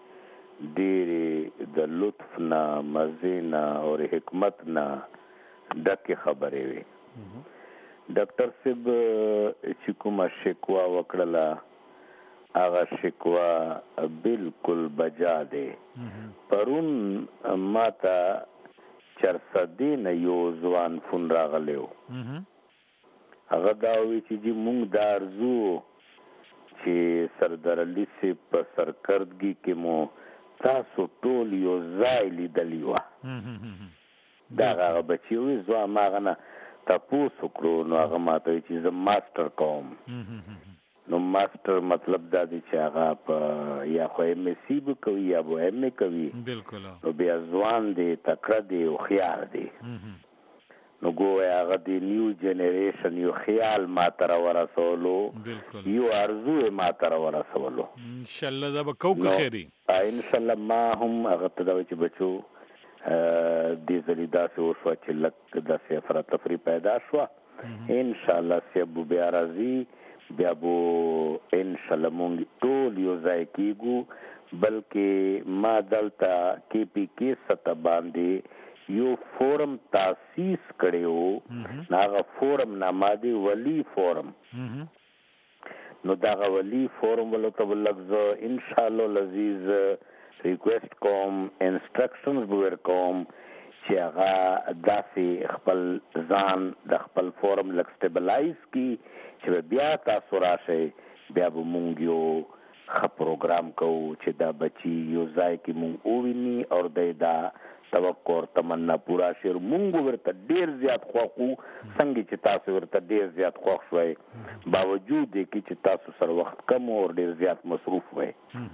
ډېرې د لطف نه مزې نه او حکمت نه ډکې خبرې وي ډاکټر صاحب چې کومه شکوا وکړله هغه شکوا بالکل بجا دی پرون ما ته چرسدې نه یو ځوان فون راغلی و هغه دا وی چې موږ دا ارزو چې سردار علي صاحب په سرکردګي کې مو تاسو ټول یو ځای لیدلی وه دا هغه بچي وي زه هماغه نه تپوس وکړو نو هغه ما ته وایي چې زه ماسټر کوم نو ماسټر مطلب دا دی چې هغه په یا خو ایم ایس سی به کوي یا به ایم ای کوي نو بیا ځوان دی تکړه دی هوښیار دی نو ګویا هغه د نیو جنریشن یو خیال ما تر ورسولو یو ارزو ما تر ورسولو ان شاء الله دا به کوکه خیری ان شاء الله ما هم هغه ته دا چې بچو دې ځلې داسې وشوه چې لږ داسې افراتفري پیدا شوه. انشاءالله صاحب بیا راځي، بیا به انشاءالله مونږ ټول یو ځای کېږو. بلکې ما دلته KPK سطح باندې یو فورم تاسیس کړی و، هغه فورم نامه دی ولی فورم. نو دغه ولی فورم ولته لږ زه انشاءالله العزیز ریکویسټ کوم، انسټرکشنز به ورکوم چې هغه داسې خپل ځان د خپل فورم لږ سټیبلایز کړي چې بیا تاسو راشئ، بیا به مونږ یو ښه پروګرام کوو چې دا بچي یو ځای کې مونږ وویني او دا توقع او تمنا پورا شي. مونږ ورته ډیر زیات خوښ وو، څنګه چې تاسو ورته ډیر زیات خوښ شوئ، باوجود دی چې تاسو سره وخت کم او ډیر زیات مصروف وئ.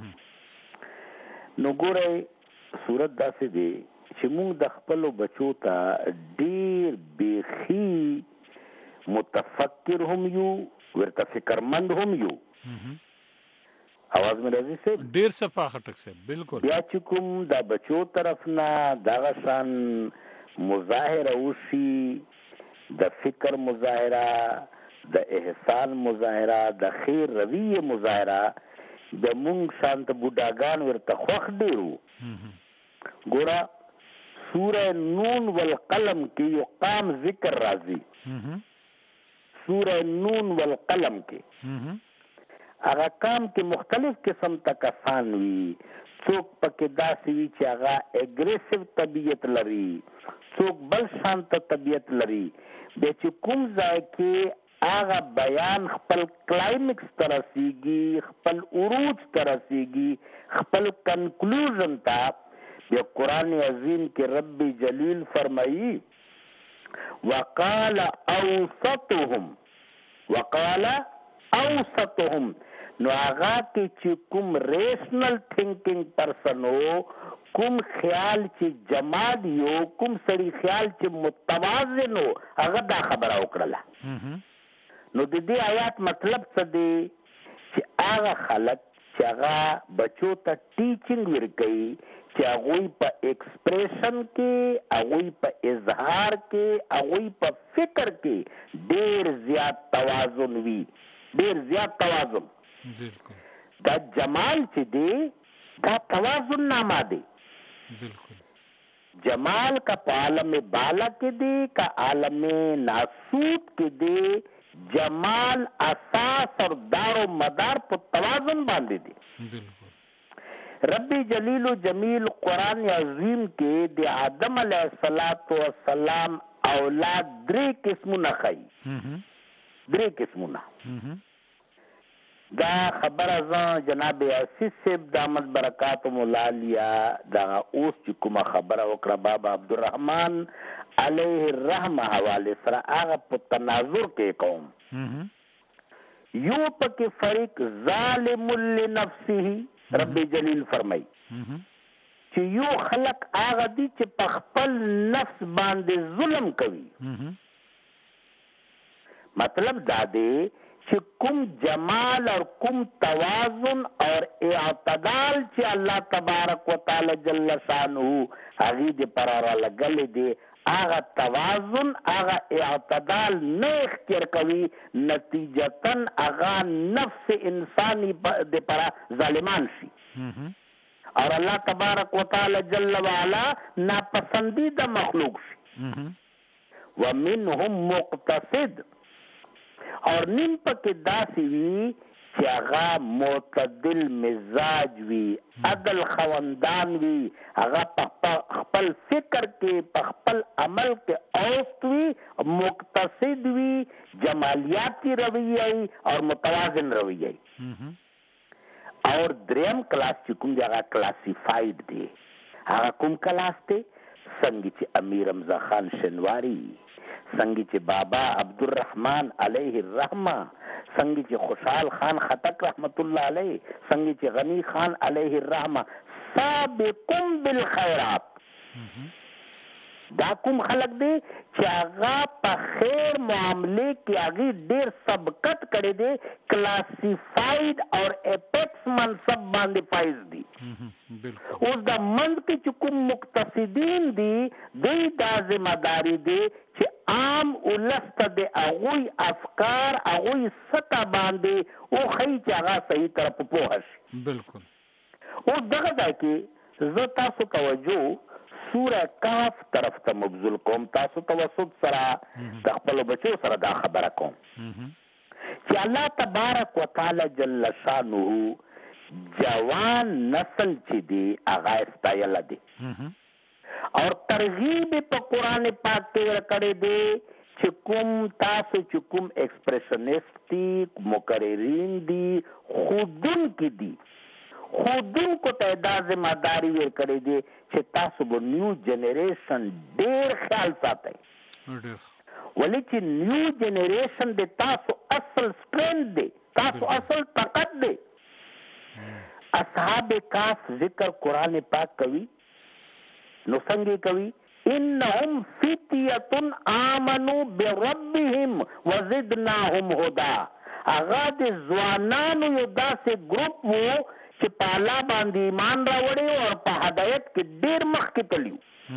نو ګورئ صورت داسې دی چې مونږ د خپلو بچو ته ډیر بیخي متفکر هم یو، ورته فکرمند هم یو. आवाज में राजी से ډیر صفه خټک سے بالکل. بیا چې کوم د بچو طرف نه دغه شان مظاهره وشي، د فکر مظاهره، د احسان مظاهره، د خیر رویه مظاهره، د مونږ شانت بوډاګان ورته خوښ ډیرو. ګوره سوره نون والقلم کې یو قام ذکر راځي. سوره نون والقلم کې هغه کام کې مختلف قسم تکسان وي. څوک پکې داسې وي چې هغه اګریسیو طبیعت لري، څوک بل شانت طبیعت لري. بیا چې کوم ځای کې هغه بیان خپل کلایمکس ته رسیږي، خپل عروج ته رسیږي، خپل کنکلوژن ته، بیا قرآن عظیم کې رب جلیل فرمایي وقال اوسطهم. نو هغه کې چې کوم ریشنل تھنکنګ پرسن هو، کوم خیال چې جماعت یو، کوم سړي خیال چې متوازن هو، هغه دا خبره وکړله. نو د دې آیات مطلب څه دی چې هغه خلک چې هغه بچو ته ټیچنګ ورکوي چې هغوی په ایکسپریشن کې، هغوی په اظهار کې، هغوی په فکر کې ډیر زیات توازن وي، ډیر زیات توازن. دا جمال چې دی دا توازن نامه دی. جمال کا په عالم بالا کې دی، کا عالم ناسوت کې دی. جمال اساس اور دار و مدار په توازن باندې دی. ربی جلیل و جمیل قرآن عظیم کې د آدم علیه السلام اولاد درې قسمونه ښیي، درې قسمونه. دا خبره زه جناب عزیز صاحب دامت برکاتهم العالیه دا اوس چې کومه خبره وکړه بابا عبدالرحمن علیه الرحمه حواله سره هغه په تناظر کې کوم. یو پکې فریق ظالم لنفسه، رب جلیل فرمای چې یو خلق هغه دي چې په خپل نفس باندې ظلم کوي. مطلب دا دی چې کوم جمال اور کوم توازن اور اعتدال چې الله تبارک وتعالی جل شانه هغه دې پراره لګلې دي، هغه توازن هغه اعتدال نه اختیار کوي، نتیجتاً هغه نفس انسانی دې پر ظالمان شي. اور الله تبارک وتعالی جل وعلا ناپسندیده مخلوق شي. ومنهم مقتصد، اور نیم پکې داسې وي چې هغه معتدل مزاج وي، عدل خوندان وي، هغه په خپل فکر کې په خپل عمل کې اوست وي، مقتصد وي، جمالیاتی رویه اور متوازن رویه. اور دریم کلاس چې کوم دی هغه کلاسیفاید دی. هغه کوم کلاس دی؟ څنګه چې امیر حمزه خان شنواری، څنګه چې بابا عبدالرحمن علیه الرحمه، څنګه چې خوشحال خان خټک رحمت الله علیه، څنګه چې غنی خان علیه الرحمه، سابقون بالخیرات. دا کوم خلک دی چې هغه په خیر معاملې کې هغه ډیر سبقت کړی دی کلاسیفاید او اپیکس منصب باندې فایز دي اوس د منځ کې چې کوم مقتصدین دي دوی دا ذمہ داری دی چې عام ولست د هغوی افکار هغوی سطح باندې او خی چې هغه صحیح طرف پوه شي بالکل او دغه دا کې زه تاسو توجه سوره کهف طرف ته مبذول کوم تاسو توسط سره د خپل بچو سره دا خبره کوم چې الله تبارک وتعالى جل شانه جوان نسل چې دی هغه استایل دی اور ترغیب په قران پاک کې ورکړې دی چې کوم تاسو چې کوم ایکسپریشنست دي مقررین دي خودن کې دي خودن کو ته ذمہ داری ورکړې دي چې تاسو به نیو جنریشن ډېر خیال ساتئ ولې چې نیو جنریشن د تاسو اصل سټرنث دی تاسو اصل طاقت دی اصحاب کاف ذکر قران پاک کوي نو څنګه کوي انهم فتيه امنوا بربهم وزدناهم هدى هغه د ځوانانو یو داسې ګروپ وو چې په الله باندې ایمان راوړی او په هدایت کې ډېر مخکې تللی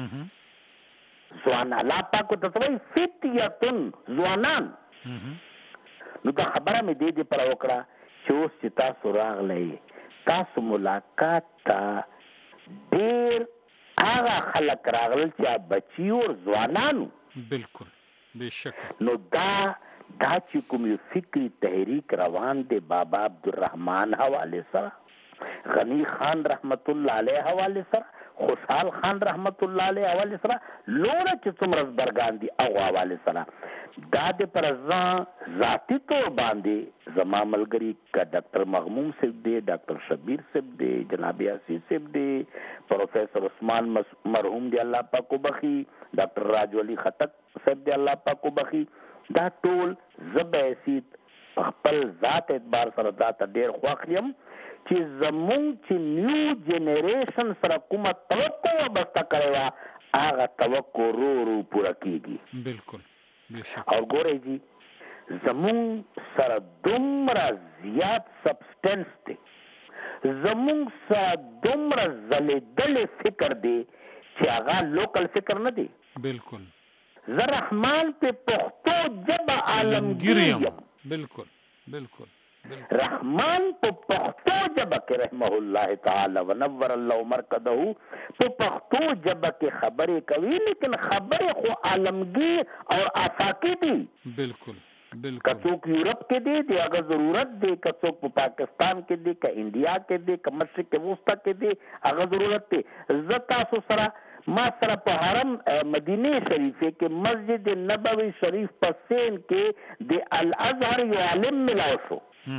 ځوان الله پاک ته وایي فتيه ځوانان نو دا خبره مې دې پر وکړه چې اوس چې تاسو راغلی تاسو ملاقات ته ډېر هغه خلک راغلل چې بچي او ځوانانو بالکل بشک نو دا چې کوم یو فکری تحریک روان دی بابا عبدالرحمن حواله سره غنی خان رحمت الله علیه حواله سره خوشحال خان رحمت الله علیه حواله سره لوړ چې څومره برګان دي او حواله سره دا د پرځان ذاتی طور باندې زما ملګری کا ډاکټر مغموم صاحب دی ډاکټر شبیر صاحب دی جناب یاسین صاحب دی پروفیسر عثمان مرحوم دی الله پاک کو بخي ډاکټر راج ولی خټک صاحب دی الله پاک کو بخي دا ټول زبیسید خپل ذات اعتبار سره ذات ډیر خوښیم چې زمونږ چې نیو جنریشن سره کومه توقع وبسته کړی وه هغه توقع رو پوره کیږي بالکل او ګورئ جی زمونږ سره دومره زیات سبسټنس دی زمونږ سره دومره ځلېدلې فکر دی چې هغه لوکل فکر نه دی بالکل زه رحمان په پښتو ژبه عالمګیر یم بالکل بالکل رحمان په پښتو ژبه کې رحمه الله تعالی ونور الله مرکزه په پښتو ژبه کې خبرې کوي لیکن خبرې خو عالمګیر او آفاقي دي بالکل بالکل کڅوک یورپ کې دي دغه ضرورت دی کڅوک په پاکستان کې دي که انډیا کې دي که مشرق وسطی کې دي هغه ضرورت دی زه تاسو سره ما سره په حرم مدینه شریفه کې مسجد نبوي شریف په سین کې د الازهر یو عالم ملاو شو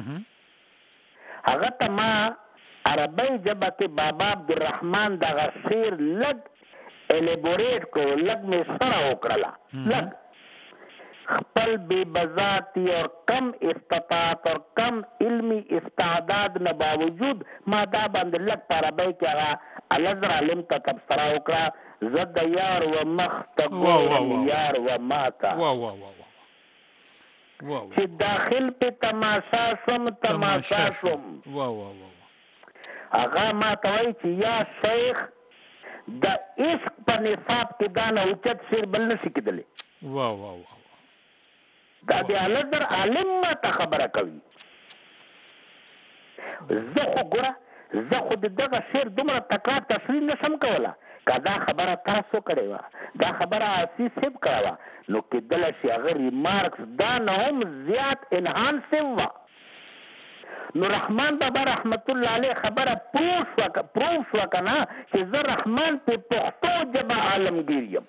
هغه ته ما عربی ژبه کې بابا عبدالرحمن دغه شعر لږ الیبوریټ کو لږ مې سره وکړله لږ خپل بے بذاتی اور کم استطاعت اور کم علمی استعداد نه باوجود ما دا باندې لږ په عربی کې هغه الازهر عالم ته تبصره وکړه زد یار و مخت ګورم یار و ماتا چې داخل په تماشا شوم هغه ما ته وایي چې یا شیخ د عشق په نصاب کې دا نه اوچت شعر بل نشي کېدلی دا د الازهر عالم ما ته خبره کوي زه خو دغه شعر دومره تکرار تشریح نشم کوله که دا خبره تاسو کړې وه دا خبره عاصي صاحب کړې وه نو کېدلی شي هغه ریمارکس دا نه هم زیات انهانسیو وه نو رحمان بابا رحمت الله علیه خبره پروف شوه که نه چې زه رحمان په پښتو ژبه عالمګیر یم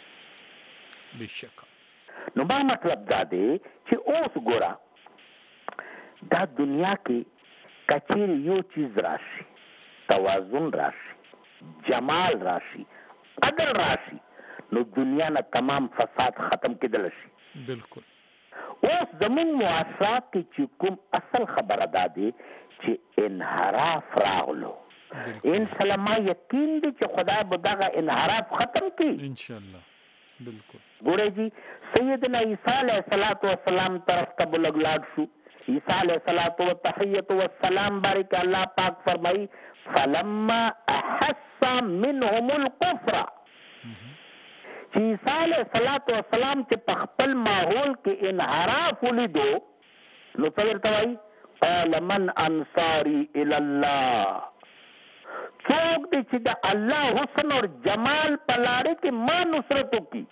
بېشکه نو ما مطلب دا دی چې اوس ګوره دا دنیا کې کچیر یو چیز راشي توازن راشي جمال راشي عدل راشي نو دنیا نه تمام فساد ختم کېدل شي بالکل اوس زموږ معاشرات کې چې کوم اصل خبره دا دی چې انحراف راغلو انشاءالله ما یقین دی چې خدای به دغه انحراف ختم کړي انشاءالله بالکل ګورئ جی سیدنا عیسی علیه السلام طرف ته بلګلاډ شو. عیسی علیه الصلاۃ والتحیۃ والسلام بارک الله پاک فرمایي فلما احس منهم الكفر. چې عیسی علیه السلام چې په خپل ماحول کې انحراف ولیدو نو څه ورته وایي قال من انصاری الی الله. څوک دی چې د الله حسن اور جمال په لاره کې ما نصرت وکړي.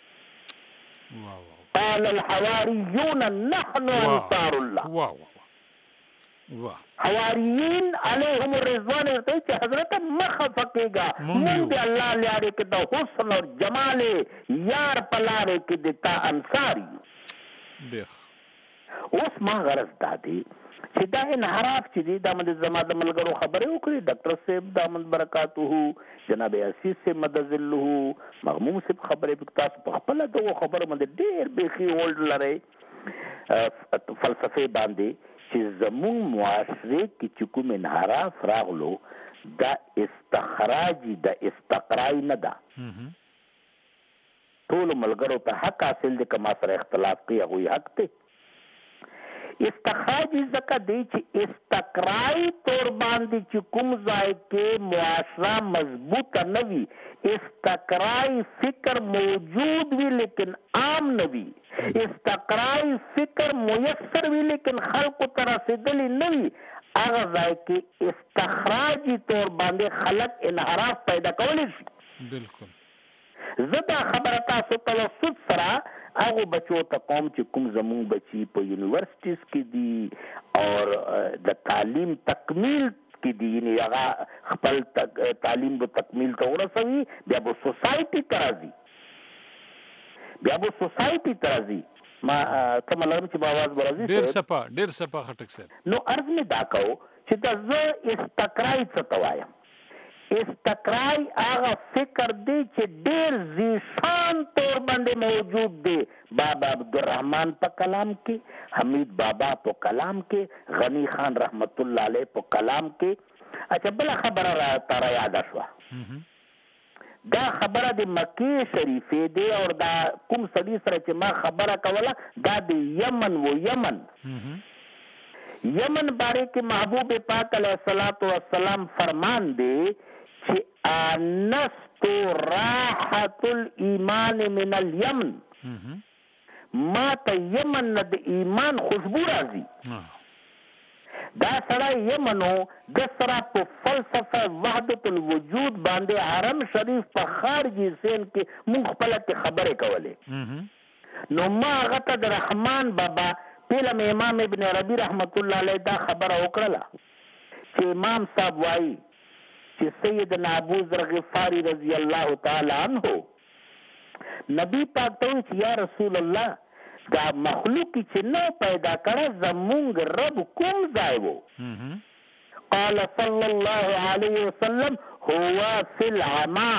قال الحواریون نحن انصار الله. حواریین علیهم الرضوان ورته چې حضرت مخه فقېږه مونږ د الله لاره کې د حسن اور جمال یار په لاره کې د تا انصار یو. اوس ما غرض دا دی چې دا انحراف چې دی دا مده زما د ملګرو خبرې وکړي. ډاکټر صاحب دامن برکاته، جناب عزیز سے مدذله، مغموم صاحب خبرې تاسو په خپل دغه خبرو باندې ډېر بیخي هولډ لري فلسفه باندې چې زمون معاشره کې چې کوم انحراف راغلو دا استخراجي د استقرای نه ده. ټول ملګرو ته حق حاصل دي که ما سره اختلاف کوي هغوی حق دی. استخراجی زکه دی چې استقرای طور باندې چې کوم ځای کې معاشره مضبوطه نه وي، استقرای فکر موجود وي لیکن عام نه وي، استقرای فکر میسر وي لیکن خلقو ته رسېدلی نه وي، هغه ځای کې استخراجی طور باندې خلق انحراف پیدا کولی شي. بالکل زه دا خبره تاسو توسط سره هغه بچو ته کوم چې کوم زمون بچي په یونیورسيټیز کې دي او د تعلیم تکمیل کې دي، یعنی هغه خپل تعلیم د تکمیل ته ورسوي، بیا به سوسایټي ته راځي، ما کوم لرم چې په आवाज برازي ډېر صفه خټک صاحب. نو عرض می دا کو چې دا زه استقرای څه توایم. استقرای هغه فکر دی چې ډېر زیشان طور باندې موجود دی. بابا عبدالرحمن په کلام کې، حمید بابا په کلام کې، غنی خان رحمت الله علیه په کلام کې. اچھا بل خبره را تاره یاد شوه، دا خبره د مکې شریفې دی او دا کوم سړي سره چې ما خبره کوله دا د یمن و یمن باره کې محبوب پاک علیه السلام فرمان دی چې انست راحت الایمان من الیمن. ما ته یمن نه د ایمان خوشبو راځي. دا سړی یمنو د سره په فلسفه وحدت الوجود باندې حرم شریف په خارجي سین کې مونږ خپله کې خبرې کولې. نو ما هغه ته د رحمان بابا پیلم امام ابن عربي رحمت الله علیه دا خبره وکړله چې امام صاحب وایي چې سیدنا ابو ذر غفاری رضی الله تعالی عنہ نبی پاک ته چې یا رسول الله دا مخلوق چې نو پیدا کړه زمونږ رب کوم ځای وو؟ قال صلی الله علیه وسلم هو فی العما.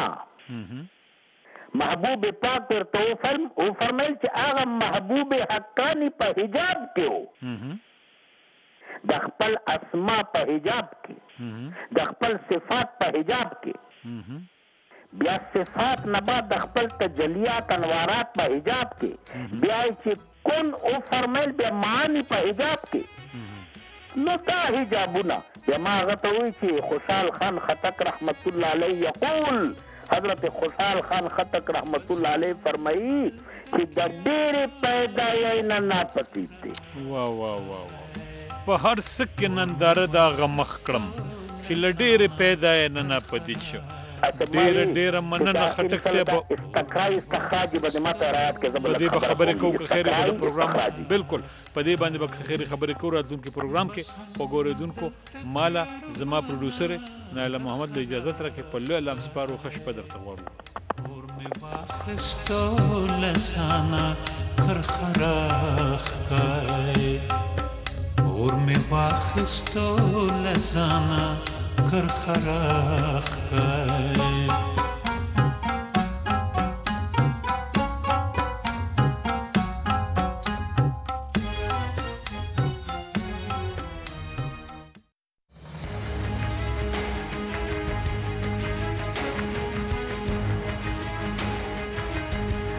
محبوب پاک ورته فرمایل چې هغه محبوب حقانی په حجاب کې وو، د خپل اسماء په حجاب کې، د خپل صفات په حجاب کې، بیا صفات نه بعد د خپل تجلیات انوارات په حجاب کې، بیا چې کن او فرمایل بیا معانی په حجاب کې. نو دا حجابونه بیا ما هغه ته وایي چې خوشحال خان خټک رحمت الله علیه یقول، حضرت خوشحال خان خټک رحمت الله علیه فرمایي چې د ډېرې پیدایۍ نه ناپدید دی. واه واه واه په هر څه کې ننداره د هغه مخ کړم چې له ډېرې پیدایۍ نه ناپدید شو. ډېره مننه خټک صاحب. استخراج به د ماته رایات کې په دې به خبرې کوو که خیر به د پروګرام بالکل په دې باندې به خیر خبرې کوو راتلونکي پروګرام کې. په ګورېدونکو مالا زما پروډوسر نایله محمد له اجازت راکړي په لوی الله سپارو ښه شپه درته غواړو. اور مې واخیستو لسانه کرخراخ کای، اور مې واخیستو لسانه کرخراخ کای.